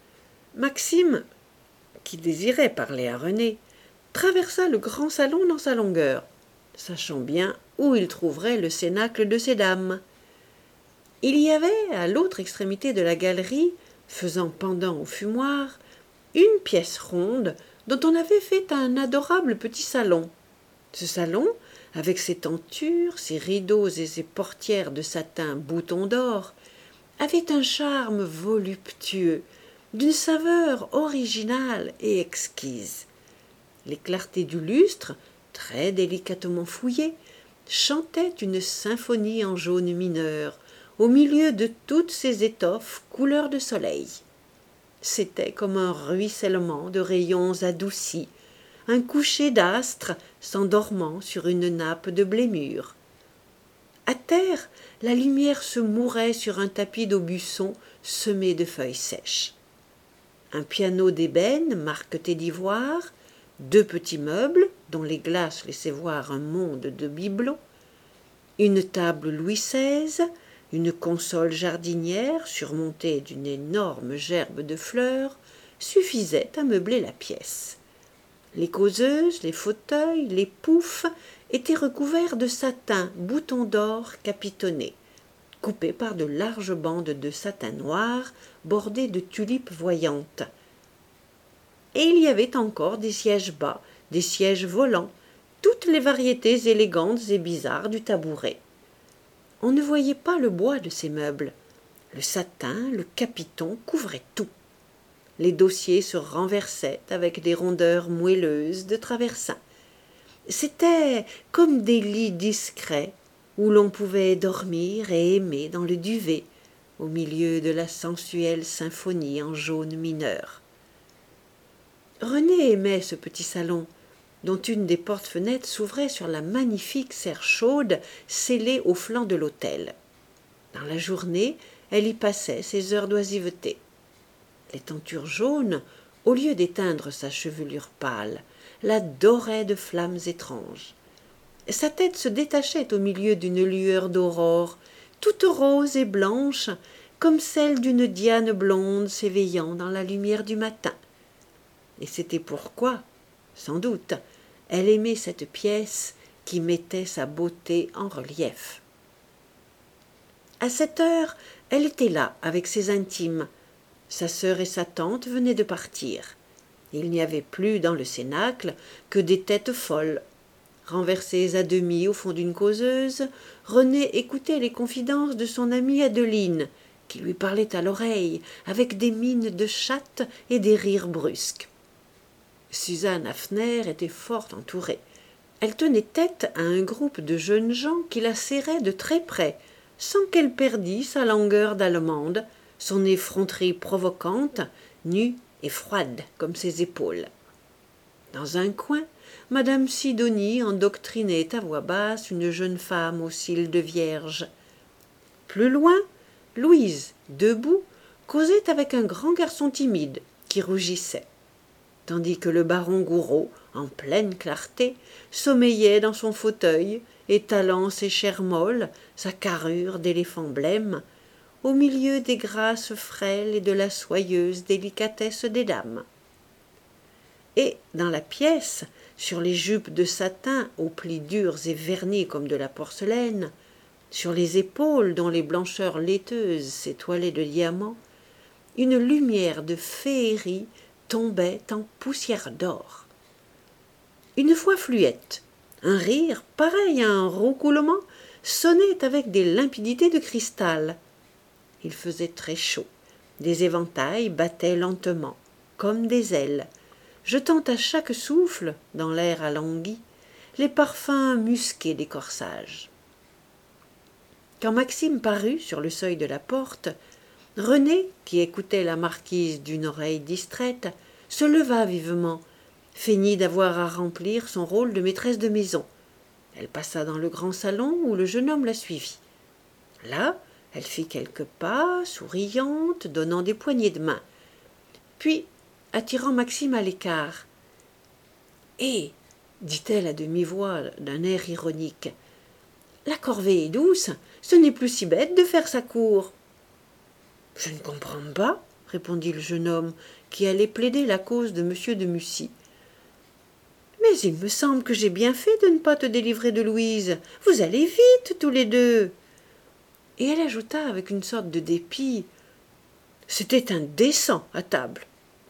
Maxime, qui désirait parler à René, traversa le grand salon dans sa longueur, sachant bien où il trouverait le cénacle de ces dames. Il y avait, à l'autre extrémité de la galerie, faisant pendant au fumoir, une pièce ronde dont on avait fait un adorable petit salon. Ce salon, avec ses tentures, ses rideaux et ses portières de satin boutons d'or, avait un charme voluptueux, d'une saveur originale et exquise. Les clartés du lustre, très délicatement fouillées, chantaient une symphonie en jaune mineur, au milieu de toutes ces étoffes couleur de soleil. C'était comme un ruissellement de rayons adoucis, un coucher d'astres s'endormant sur une nappe de blé mûr. À terre, la lumière se mourait sur un tapis d'aubusson semé de feuilles sèches. Un piano d'ébène marqueté d'ivoire, deux petits meubles dont les glaces laissaient voir un monde de bibelots, une table Louis seize, une console jardinière surmontée d'une énorme gerbe de fleurs suffisaient à meubler la pièce. Les causeuses, les fauteuils, les poufs étaient recouverts de satin boutons d'or capitonnés, coupés par de larges bandes de satin noir bordées de tulipes voyantes. Et il y avait encore des sièges bas, des sièges volants, toutes les variétés élégantes et bizarres du tabouret. On ne voyait pas le bois de ces meubles. Le satin, le capiton couvraient tout. Les dossiers se renversaient avec des rondeurs moelleuses de traversin. C'étaient comme des lits discrets où l'on pouvait dormir et aimer dans le duvet, au milieu de la sensuelle symphonie en jaune mineur. René aimait ce petit salon, dont une des portes-fenêtres s'ouvrait sur la magnifique serre chaude scellée au flanc de l'autel. Dans la journée, elle y passait ses heures d'oisiveté. Les tentures jaunes, au lieu d'éteindre sa chevelure pâle, la doraient de flammes étranges. Sa tête se détachait au milieu d'une lueur d'aurore, toute rose et blanche, comme celle d'une Diane blonde s'éveillant dans la lumière du matin. Et c'était pourquoi, sans doute, elle aimait cette pièce qui mettait sa beauté en relief. À cette heure, elle était là, avec ses intimes. Sa sœur et sa tante venaient de partir. Il n'y avait plus dans le cénacle que des têtes folles. Renversées à demi au fond d'une causeuse, René écoutait les confidences de son amie Adeline, qui lui parlait à l'oreille, avec des mines de chatte et des rires brusques. Suzanne Hafner était fort entourée. Elle tenait tête à un groupe de jeunes gens qui la serraient de très près, sans qu'elle perdît sa langueur d'allemande, son effronterie provocante, nue et froide comme ses épaules. Dans un coin, madame Sidonie endoctrinait à voix basse une jeune femme aux cils de vierge. Plus loin, Louise, debout, causait avec un grand garçon timide qui rougissait, tandis que le baron Gouraud, en pleine clarté, sommeillait dans son fauteuil, étalant ses chairs molles, sa carrure d'éléphant blême, au milieu des grâces frêles et de la soyeuse délicatesse des dames. Et, dans la pièce, sur les jupes de satin aux plis durs et vernis comme de la porcelaine, sur les épaules dont les blancheurs laiteuses s'étoilaient de diamants, une lumière de féerie tombait en poussière d'or. Une voix fluette, un rire pareil à un roucoulement, sonnait avec des limpidités de cristal. Il faisait très chaud. Des éventails battaient lentement, comme des ailes, jetant à chaque souffle, dans l'air alangui, les parfums musqués des corsages. Quand Maxime parut sur le seuil de la porte, René, qui écoutait la marquise d'une oreille distraite, se leva vivement, feignit d'avoir à remplir son rôle de maîtresse de maison. Elle passa dans le grand salon où le jeune homme la suivit. Là, elle fit quelques pas, souriante, donnant des poignées de main. Puis, attirant Maxime à l'écart. « Eh !» dit-elle à demi-voix d'un air ironique. « La corvée est douce, ce n'est plus si bête de faire sa cour. »« Je ne comprends pas, » répondit le jeune homme, qui allait plaider la cause de M. de Mussy. « Mais il me semble que j'ai bien fait de ne pas te délivrer de Louise. Vous allez vite, tous les deux. » Et elle ajouta avec une sorte de dépit: « C'était indécent à table. »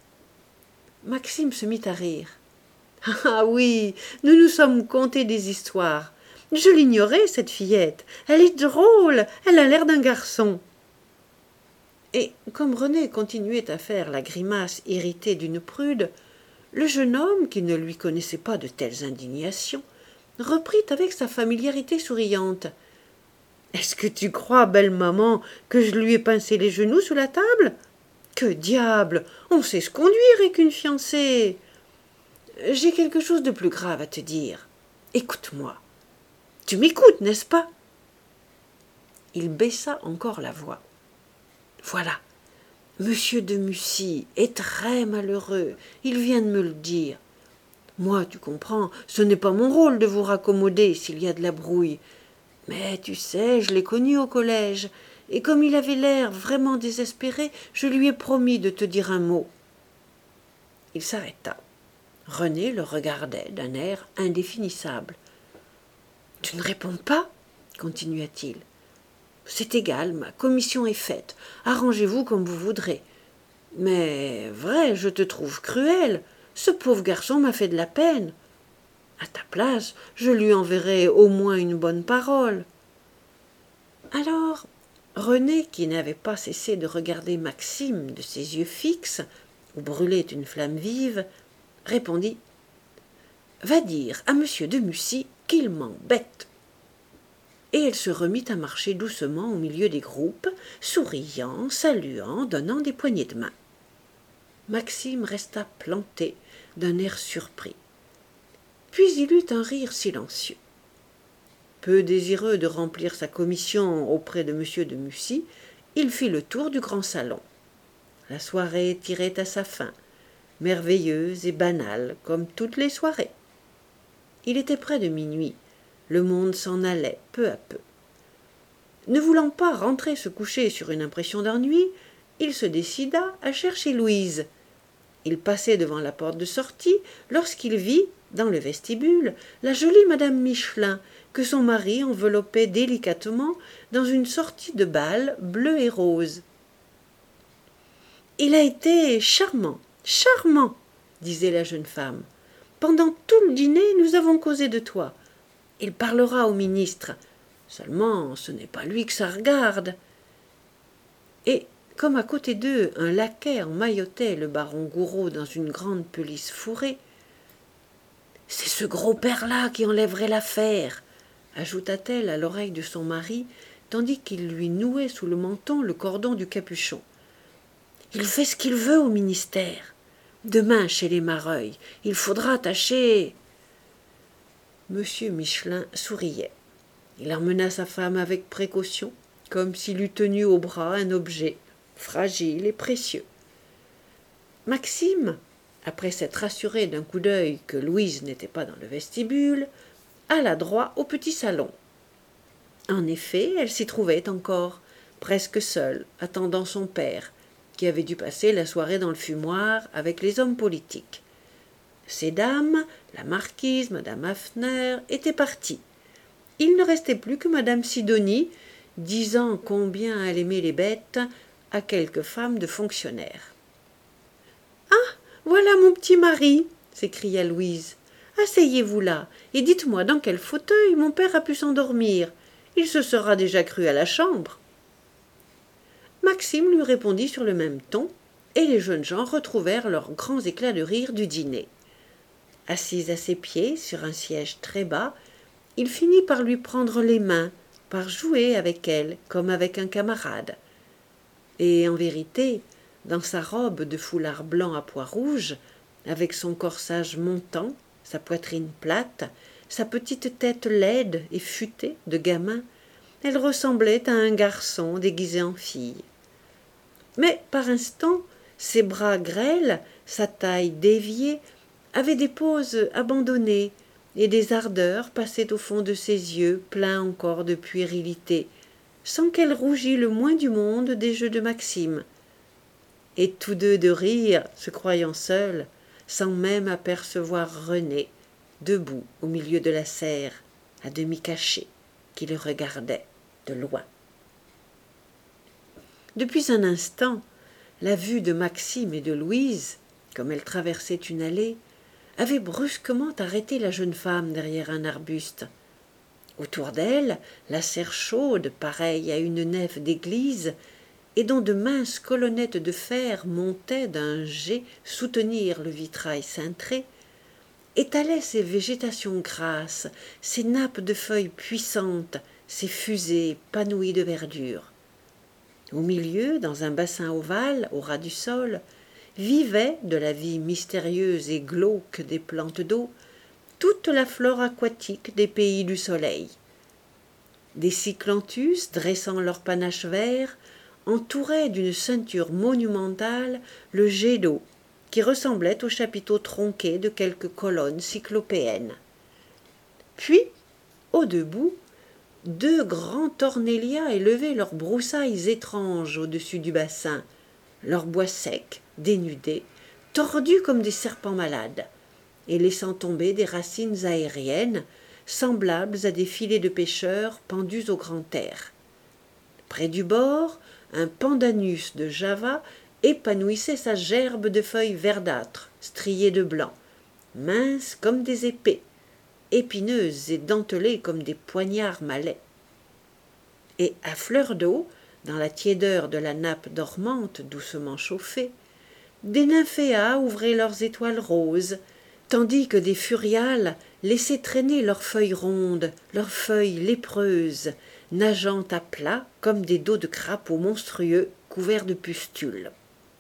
Maxime se mit à rire. « Ah oui, nous nous sommes conté des histoires. Je l'ignorais, cette fillette. Elle est drôle, elle a l'air d'un garçon. » Et comme René continuait à faire la grimace irritée d'une prude, le jeune homme, qui ne lui connaissait pas de telles indignations, reprit avec sa familiarité souriante: « Est-ce que tu crois, belle maman, que je lui ai pincé les genoux sous la table? Que diable! On sait se conduire avec une fiancée. J'ai quelque chose de plus grave à te dire. Écoute-moi. Tu m'écoutes, n'est-ce pas? » Il baissa encore la voix. « Voilà. Monsieur de Mussy est très malheureux, il vient de me le dire. Moi, tu comprends, ce n'est pas mon rôle de vous raccommoder s'il y a de la brouille. Mais tu sais, je l'ai connu au collège, et comme il avait l'air vraiment désespéré, je lui ai promis de te dire un mot. » Il s'arrêta. René le regardait d'un air indéfinissable. « Tu ne réponds pas ?» continua-t-il. « C'est égal, ma commission est faite. Arrangez-vous comme vous voudrez. Mais, vrai, je te trouve cruel. Ce pauvre garçon m'a fait de la peine. À ta place, je lui enverrai au moins une bonne parole. » Alors, René, qui n'avait pas cessé de regarder Maxime de ses yeux fixes, où brûlait une flamme vive, répondit: « Va dire à monsieur de Mussy qu'il m'embête. » Et elle se remit à marcher doucement au milieu des groupes, souriant, saluant, donnant des poignées de main. Maxime resta planté, d'un air surpris. Puis il eut un rire silencieux. Peu désireux de remplir sa commission auprès de monsieur de Mussy, il fit le tour du grand salon. La soirée tirait à sa fin, merveilleuse et banale, comme toutes les soirées. Il était près de minuit. Le monde s'en allait peu à peu. Ne voulant pas rentrer se coucher sur une impression d'ennui, il se décida à chercher Louise. Il passait devant la porte de sortie lorsqu'il vit, dans le vestibule, la jolie madame Michelin, que son mari enveloppait délicatement dans une sortie de bal bleue et rose. « Il a été charmant, charmant, » disait la jeune femme. « Pendant tout le dîner, nous avons causé de toi. Il parlera au ministre. Seulement, ce n'est pas lui que ça regarde. » Et, comme à côté d'eux, un laquais emmaillotait le baron Gouraud dans une grande pelisse fourrée, « C'est ce gros père-là qui enlèverait l'affaire, » ajouta-t-elle à l'oreille de son mari, tandis qu'il lui nouait sous le menton le cordon du capuchon. « Il fait ce qu'il veut au ministère. Demain, chez les Mareuil, il faudra tâcher. » Monsieur Michelin souriait. Il emmena sa femme avec précaution, comme s'il eût tenu au bras un objet fragile et précieux. Maxime, après s'être assuré d'un coup d'œil que Louise n'était pas dans le vestibule, alla droit au petit salon. En effet, elle s'y trouvait encore, presque seule, attendant son père, qui avait dû passer la soirée dans le fumoir avec les hommes politiques. Ces dames, la marquise, madame Hafner, étaient parties. Il ne restait plus que madame Sidonie, disant combien elle aimait les bêtes à quelques femmes de fonctionnaires. « Ah, voilà mon petit mari !» s'écria Louise. « Asseyez-vous là, et dites-moi dans quel fauteuil mon père a pu s'endormir. Il se sera déjà cru à la chambre. » Maxime lui répondit sur le même ton, et les jeunes gens retrouvèrent leurs grands éclats de rire du dîner. Assis à ses pieds, sur un siège très bas, il finit par lui prendre les mains, par jouer avec elle comme avec un camarade. Et en vérité, dans sa robe de foulard blanc à pois rouges, avec son corsage montant, sa poitrine plate, sa petite tête laide et futée de gamin, elle ressemblait à un garçon déguisé en fille. Mais par instants, ses bras grêles, sa taille déviée, avaient des poses abandonnées, et des ardeurs passaient au fond de ses yeux pleins encore de puérilité, sans qu'elle rougît le moins du monde des jeux de Maxime. et tous deux de rire, se croyant seuls, sans même apercevoir René, debout au milieu de la serre, à demi caché, qui le regardait de loin. Depuis un instant, la vue de Maxime et de Louise, comme elle traversait une allée, avait brusquement arrêté la jeune femme derrière un arbuste. Autour d'elle, la serre chaude, pareille à une nef d'église, et dont de minces colonnettes de fer montaient d'un jet soutenir le vitrail cintré, étalait ses végétations grasses, ses nappes de feuilles puissantes, ses fusées épanouies de verdure. Au milieu, dans un bassin ovale, au ras du sol, vivait, de la vie mystérieuse et glauque des plantes d'eau, toute la flore aquatique des pays du soleil. Des cyclanthus, dressant leur panache vert, entouraient d'une ceinture monumentale le jet d'eau, qui ressemblait aux chapiteaux tronqués de quelques colonnes cyclopéennes. Puis, au-debout, deux grands tornélias élevaient leurs broussailles étranges au-dessus du bassin, leurs bois secs, dénudés, tordus comme des serpents malades, et laissant tomber des racines aériennes, semblables à des filets de pêcheurs pendus au grand air. Près du bord, un pandanus de Java épanouissait sa gerbe de feuilles verdâtres, striées de blanc, minces comme des épées, épineuses et dentelées comme des poignards malais. Et à fleur d'eau, dans la tiédeur de la nappe dormante doucement chauffée, des nymphéas ouvraient leurs étoiles roses, tandis que des furiales laissaient traîner leurs feuilles rondes, leurs feuilles lépreuses, nageant à plat comme des dos de crapauds monstrueux couverts de pustules.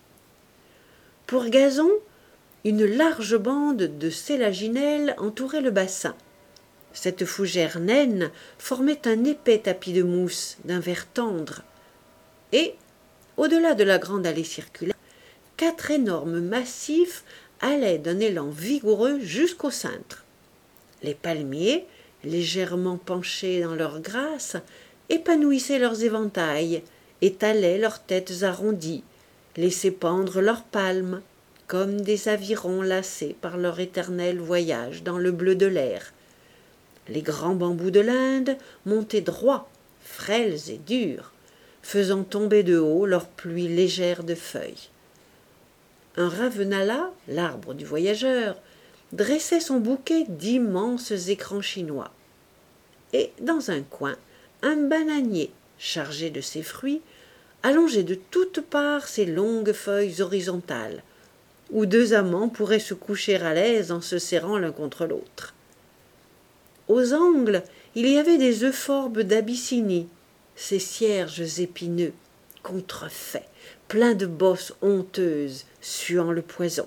Pour gazon, une large bande de sélaginelles entourait le bassin. Cette fougère naine formait un épais tapis de mousse d'un vert tendre. Et, au-delà de la grande allée circulaire, quatre énormes massifs allaient d'un élan vigoureux jusqu'au cintre. Les palmiers, légèrement penchés dans leur grâce, épanouissaient leurs éventails, étalaient leurs têtes arrondies, laissaient pendre leurs palmes, comme des avirons lassés par leur éternel voyage dans le bleu de l'air. Les grands bambous de l'Inde montaient droits, frêles et durs, faisant tomber de haut leur pluie légère de feuilles. Un ravenala, l'arbre du voyageur, dressait son bouquet d'immenses écrans chinois. Et, dans un coin, un bananier, chargé de ses fruits, allongeait de toutes parts ses longues feuilles horizontales, où deux amants pourraient se coucher à l'aise en se serrant l'un contre l'autre. Aux angles, il y avait des euphorbes d'Abyssinie, ces cierges épineux, contrefaits, pleins de bosses honteuses, suant le poison.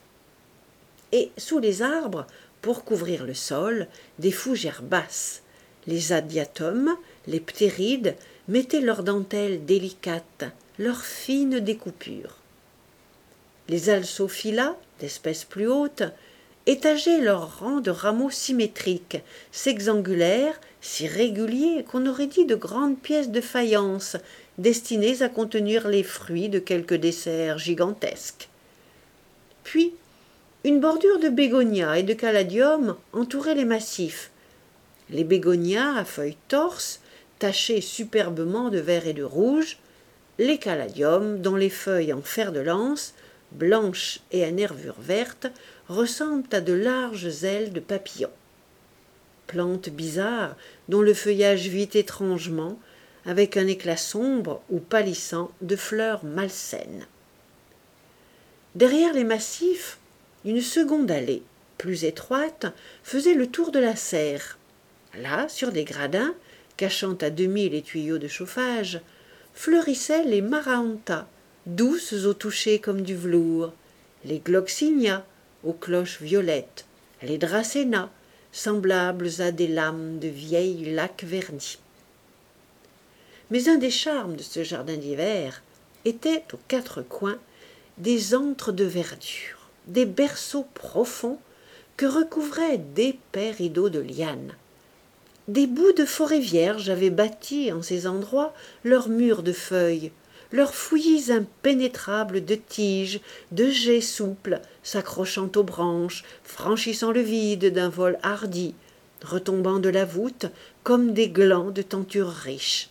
Et sous les arbres, pour couvrir le sol, des fougères basses. Les adiatomes, les ptérides, mettaient leurs dentelles délicates, leurs fines découpures. Les alsophilas, d'espèces plus hautes, étageaient leurs rangs de rameaux symétriques, sexangulaires, si réguliers qu'on aurait dit de grandes pièces de faïence, destinées à contenir les fruits de quelques desserts gigantesques. Puis, une bordure de bégonias et de caladiums entourait les massifs. Les bégonias à feuilles torses, tachées superbement de vert et de rouge, les caladiums dont les feuilles en fer de lance, blanches et à nervures vertes, ressemblent à de larges ailes de papillons. Plantes bizarres dont le feuillage vit étrangement, avec un éclat sombre ou pâlissant de fleurs malsaines. Derrière les massifs, une seconde allée, plus étroite, faisait le tour de la serre. Là, sur des gradins, cachant à demi les tuyaux de chauffage, fleurissaient les maraontas, douces au toucher comme du velours, les gloxinias, aux cloches violettes, les dracénas, semblables à des lames de vieilles laques vernies. Mais un des charmes de ce jardin d'hiver était, aux quatre coins, des antres de verdure, des berceaux profonds que recouvraient d'épais rideaux de lianes. Des bouts de forêt vierge avaient bâti en ces endroits leurs murs de feuilles, leurs fouillis impénétrables de tiges, de jets souples, s'accrochant aux branches, franchissant le vide d'un vol hardi, retombant de la voûte comme des glands de tentures riches.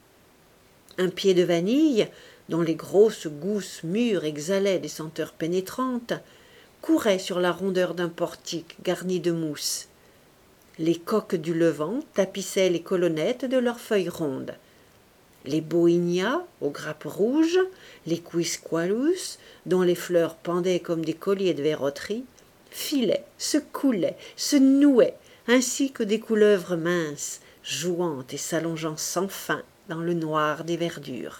Un pied de vanille, dont les grosses gousses mûres exhalaient des senteurs pénétrantes, courait sur la rondeur d'un portique garni de mousse. Les coques du levant tapissaient les colonnettes de leurs feuilles rondes. Les boïnias aux grappes rouges, les quisqualus, dont les fleurs pendaient comme des colliers de verroterie, filaient, se coulaient, se nouaient, ainsi que des couleuvres minces, jouant et s'allongeant sans fin dans le noir des verdures.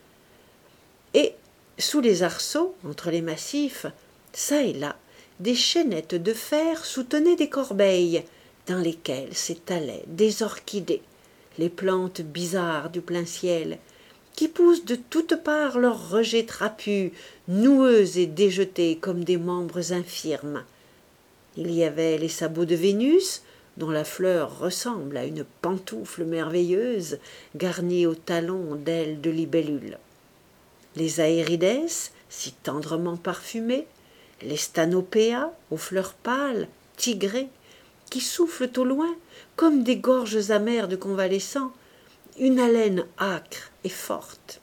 Et, sous les arceaux, entre les massifs, çà et là, des chaînettes de fer soutenaient des corbeilles, dans lesquelles s'étalaient des orchidées, les plantes bizarres du plein ciel, qui poussent de toutes parts leurs rejets trapus, noueux et déjetés comme des membres infirmes. Il y avait les sabots de Vénus, dont la fleur ressemble à une pantoufle merveilleuse, garnie aux talons d'ailes de libellule. Les aérides, si tendrement parfumées, les stanopéas aux fleurs pâles, tigrées, qui soufflent au loin, comme des gorges amères de convalescents, une haleine âcre et forte.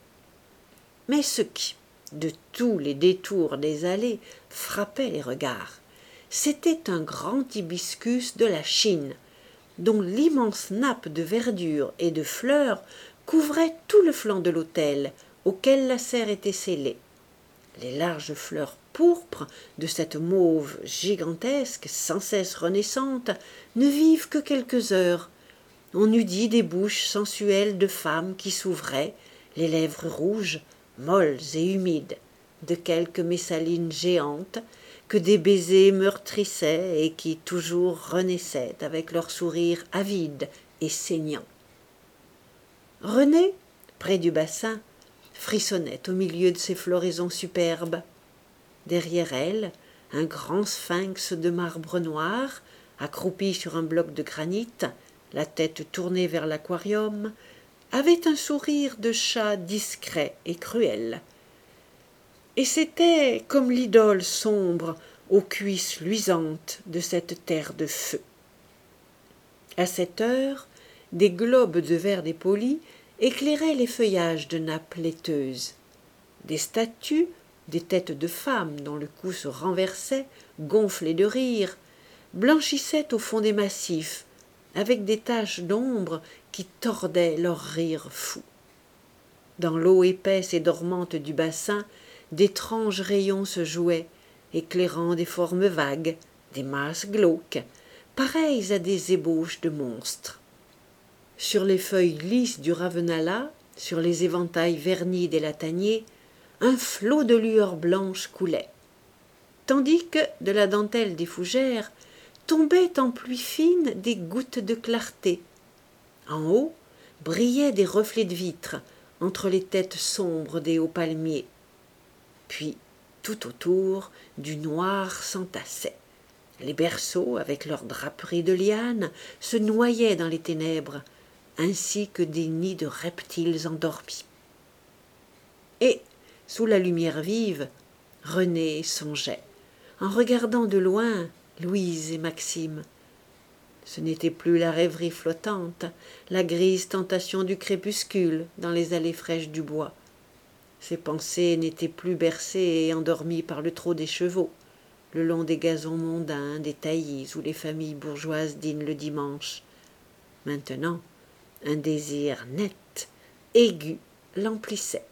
Mais ce qui, de tous les détours des allées, frappait les regards, c'était un grand hibiscus de la Chine, dont l'immense nappe de verdure et de fleurs couvrait tout le flanc de l'autel, auquel la serre était scellée. Les larges fleurs pourpres de cette mauve gigantesque, sans cesse renaissante, ne vivent que quelques heures. On eût dit des bouches sensuelles de femmes qui s'ouvraient, les lèvres rouges, molles et humides, de quelques messalines géantes, que des baisers meurtrissaient et qui toujours renaissaient avec leur sourire avide et saignant. Renée, près du bassin, frissonnait au milieu de ces floraisons superbes. Derrière elle, un grand sphinx de marbre noir, accroupi sur un bloc de granit, la tête tournée vers l'aquarium, avait un sourire de chat discret et cruel. Et c'était comme l'idole sombre aux cuisses luisantes de cette terre de feu. À cette heure, des globes de verre dépoli éclairaient les feuillages de nappes laiteuses. Des statues, des têtes de femmes dont le cou se renversait, gonflées de rire, blanchissaient au fond des massifs, avec des taches d'ombre qui tordaient leur rire fou. Dans l'eau épaisse et dormante du bassin, d'étranges rayons se jouaient, éclairant des formes vagues, des masses glauques, pareilles à des ébauches de monstres. Sur les feuilles lisses du ravenala, sur les éventails vernis des lataniers, un flot de lueurs blanches coulait, tandis que, de la dentelle des fougères, tombaient en pluie fine des gouttes de clarté. En haut, brillaient des reflets de vitres, entre les têtes sombres des hauts palmiers. Puis, tout autour, du noir s'entassait. Les berceaux, avec leurs draperies de lianes, se noyaient dans les ténèbres, ainsi que des nids de reptiles endormis. Et, sous la lumière vive, Renée songeait, en regardant de loin Louise et Maxime. Ce n'était plus la rêverie flottante, la grise tentation du crépuscule dans les allées fraîches du bois. Ses pensées n'étaient plus bercées et endormies par le trot des chevaux, le long des gazons mondains, des taillis où les familles bourgeoises dînent le dimanche. Maintenant, un désir net, aigu, l'emplissait.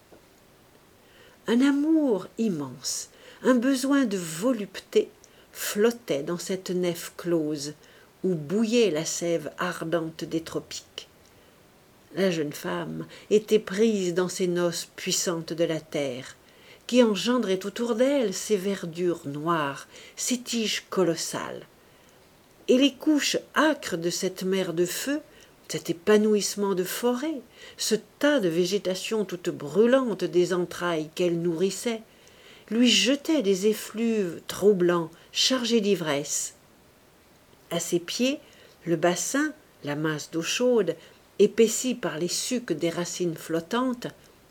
Un amour immense, un besoin de volupté flottait dans cette nef close où bouillait la sève ardente des tropiques. La jeune femme était prise dans ces noces puissantes de la terre, qui engendraient autour d'elle ces verdures noires, ces tiges colossales. Et les couches âcres de cette mer de feu, cet épanouissement de forêt, ce tas de végétation toute brûlante des entrailles qu'elle nourrissait, lui jetaient des effluves troublants, chargés d'ivresse. À ses pieds, le bassin, la masse d'eau chaude, épaissie par les sucs des racines flottantes,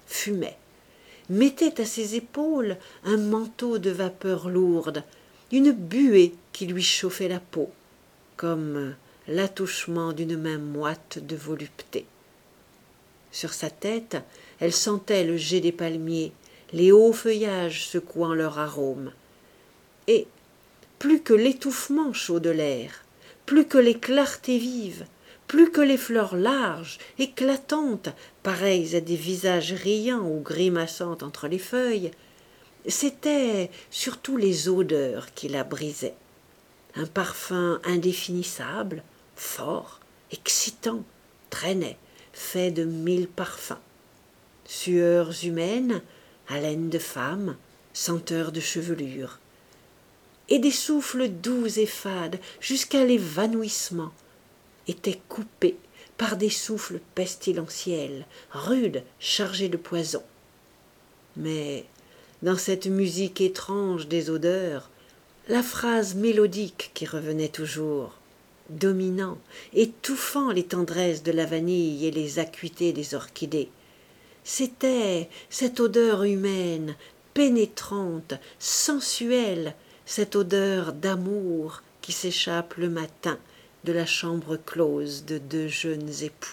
fumait, mettait à ses épaules un manteau de vapeur lourde, une buée qui lui chauffait la peau, comme l'attouchement d'une main moite de volupté. Sur sa tête, elle sentait le jet des palmiers, les hauts feuillages secouant leur arôme. Et, plus que l'étouffement chaud de l'air, plus que les clartés vives, plus que les fleurs larges, éclatantes, pareilles à des visages riants ou grimaçant entre les feuilles, c'étaient surtout les odeurs qui la brisaient. Un parfum indéfinissable, fort, excitant, traînait, fait de mille parfums. Sueurs humaines, haleine de femme, senteur de chevelure. Et des souffles doux et fades, jusqu'à l'évanouissement, étaient coupés par des souffles pestilentiels, rudes, chargés de poison. Mais, dans cette musique étrange des odeurs, la phrase mélodique qui revenait toujours, dominant, étouffant les tendresses de la vanille et les acuités des orchidées, c'était cette odeur humaine, pénétrante, sensuelle, cette odeur d'amour qui s'échappe le matin de la chambre close de deux jeunes époux.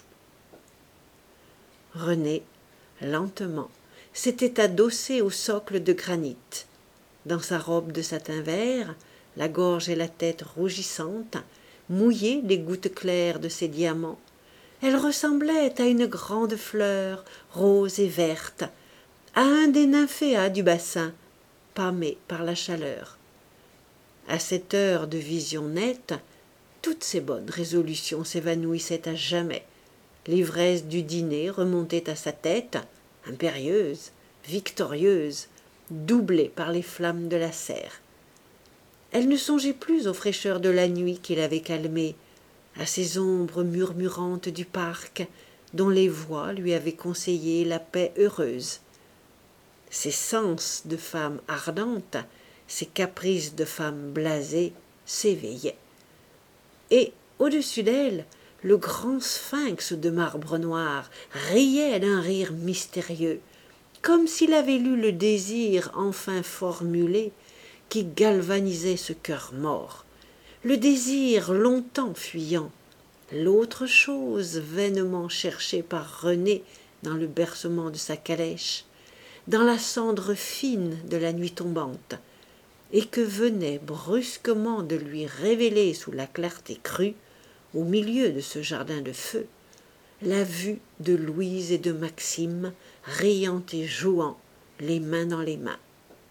René, lentement, s'était adossé au socle de granit. Dans sa robe de satin vert, la gorge et la tête rougissantes, mouillées des gouttes claires de ses diamants, elle ressemblait à une grande fleur, rose et verte, à un des nymphéas du bassin, pâmé par la chaleur. À cette heure de vision nette, toutes ses bonnes résolutions s'évanouissaient à jamais. L'ivresse du dîner remontait à sa tête, impérieuse, victorieuse, doublée par les flammes de la serre. Elle ne songeait plus aux fraîcheurs de la nuit qui l'avaient calmée, à ces ombres murmurantes du parc dont les voix lui avaient conseillé la paix heureuse. Ses sens de femme ardente, ses caprices de femme blasée s'éveillaient. Et, au-dessus d'elle, le grand sphinx de marbre noir riait d'un rire mystérieux, comme s'il avait lu le désir enfin formulé qui galvanisait ce cœur mort, le désir longtemps fuyant, l'autre chose vainement cherchée par René dans le bercement de sa calèche, dans la cendre fine de la nuit tombante, et que venait brusquement de lui révéler sous la clarté crue, au milieu de ce jardin de feu, la vue de Louise et de Maxime riant et jouant, les mains dans les mains.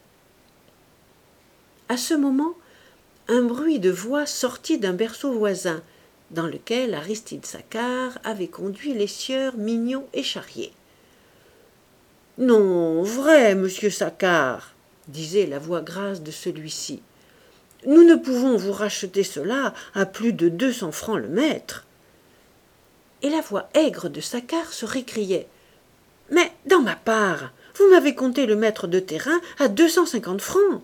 À ce moment, un bruit de voix sortit d'un berceau voisin, dans lequel Aristide Saccard avait conduit les sieurs Mignon et Charrier. « Non, vrai, monsieur Saccard, disait la voix grasse de celui-ci. Nous ne pouvons vous racheter cela à plus de deux cents francs le mètre. Et la voix aigre de Saccard se récriait. Mais, dans ma part, vous m'avez compté le mètre de terrain à deux cent cinquante francs.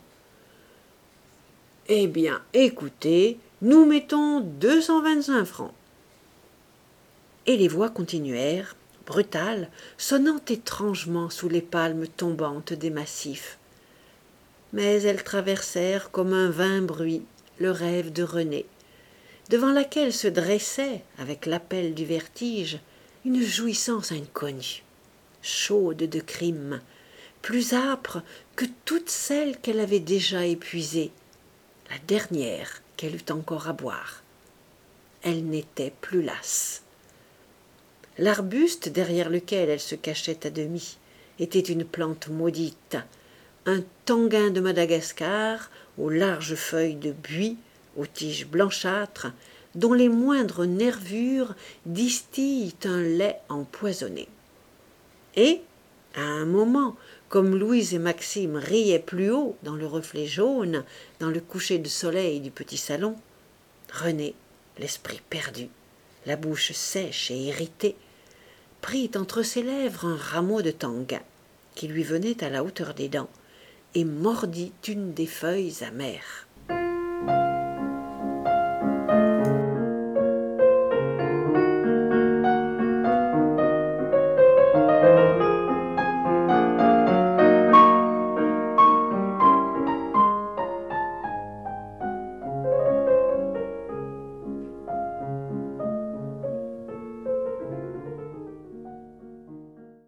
Eh bien, écoutez, nous mettons deux cent vingt-cinq francs. Et les voix continuèrent, brutales, sonnant étrangement sous les palmes tombantes des massifs. Mais elles traversèrent comme un vain bruit le rêve de René, devant laquelle se dressait, avec l'appel du vertige, une jouissance inconnue, chaude de crime, plus âpre que toutes celles qu'elle avait déjà épuisées, la dernière qu'elle eut encore à boire. Elle n'était plus lasse. L'arbuste derrière lequel elle se cachait à demi était une plante maudite, un tanguin de Madagascar aux larges feuilles de buis, aux tiges blanchâtres, dont les moindres nervures distillent un lait empoisonné. Et, à un moment, comme Louise et Maxime riaient plus haut dans le reflet jaune, dans le coucher de soleil du petit salon, René, l'esprit perdu, la bouche sèche et irritée, prit entre ses lèvres un rameau de tanguin qui lui venait à la hauteur des dents et mordit une des feuilles amères.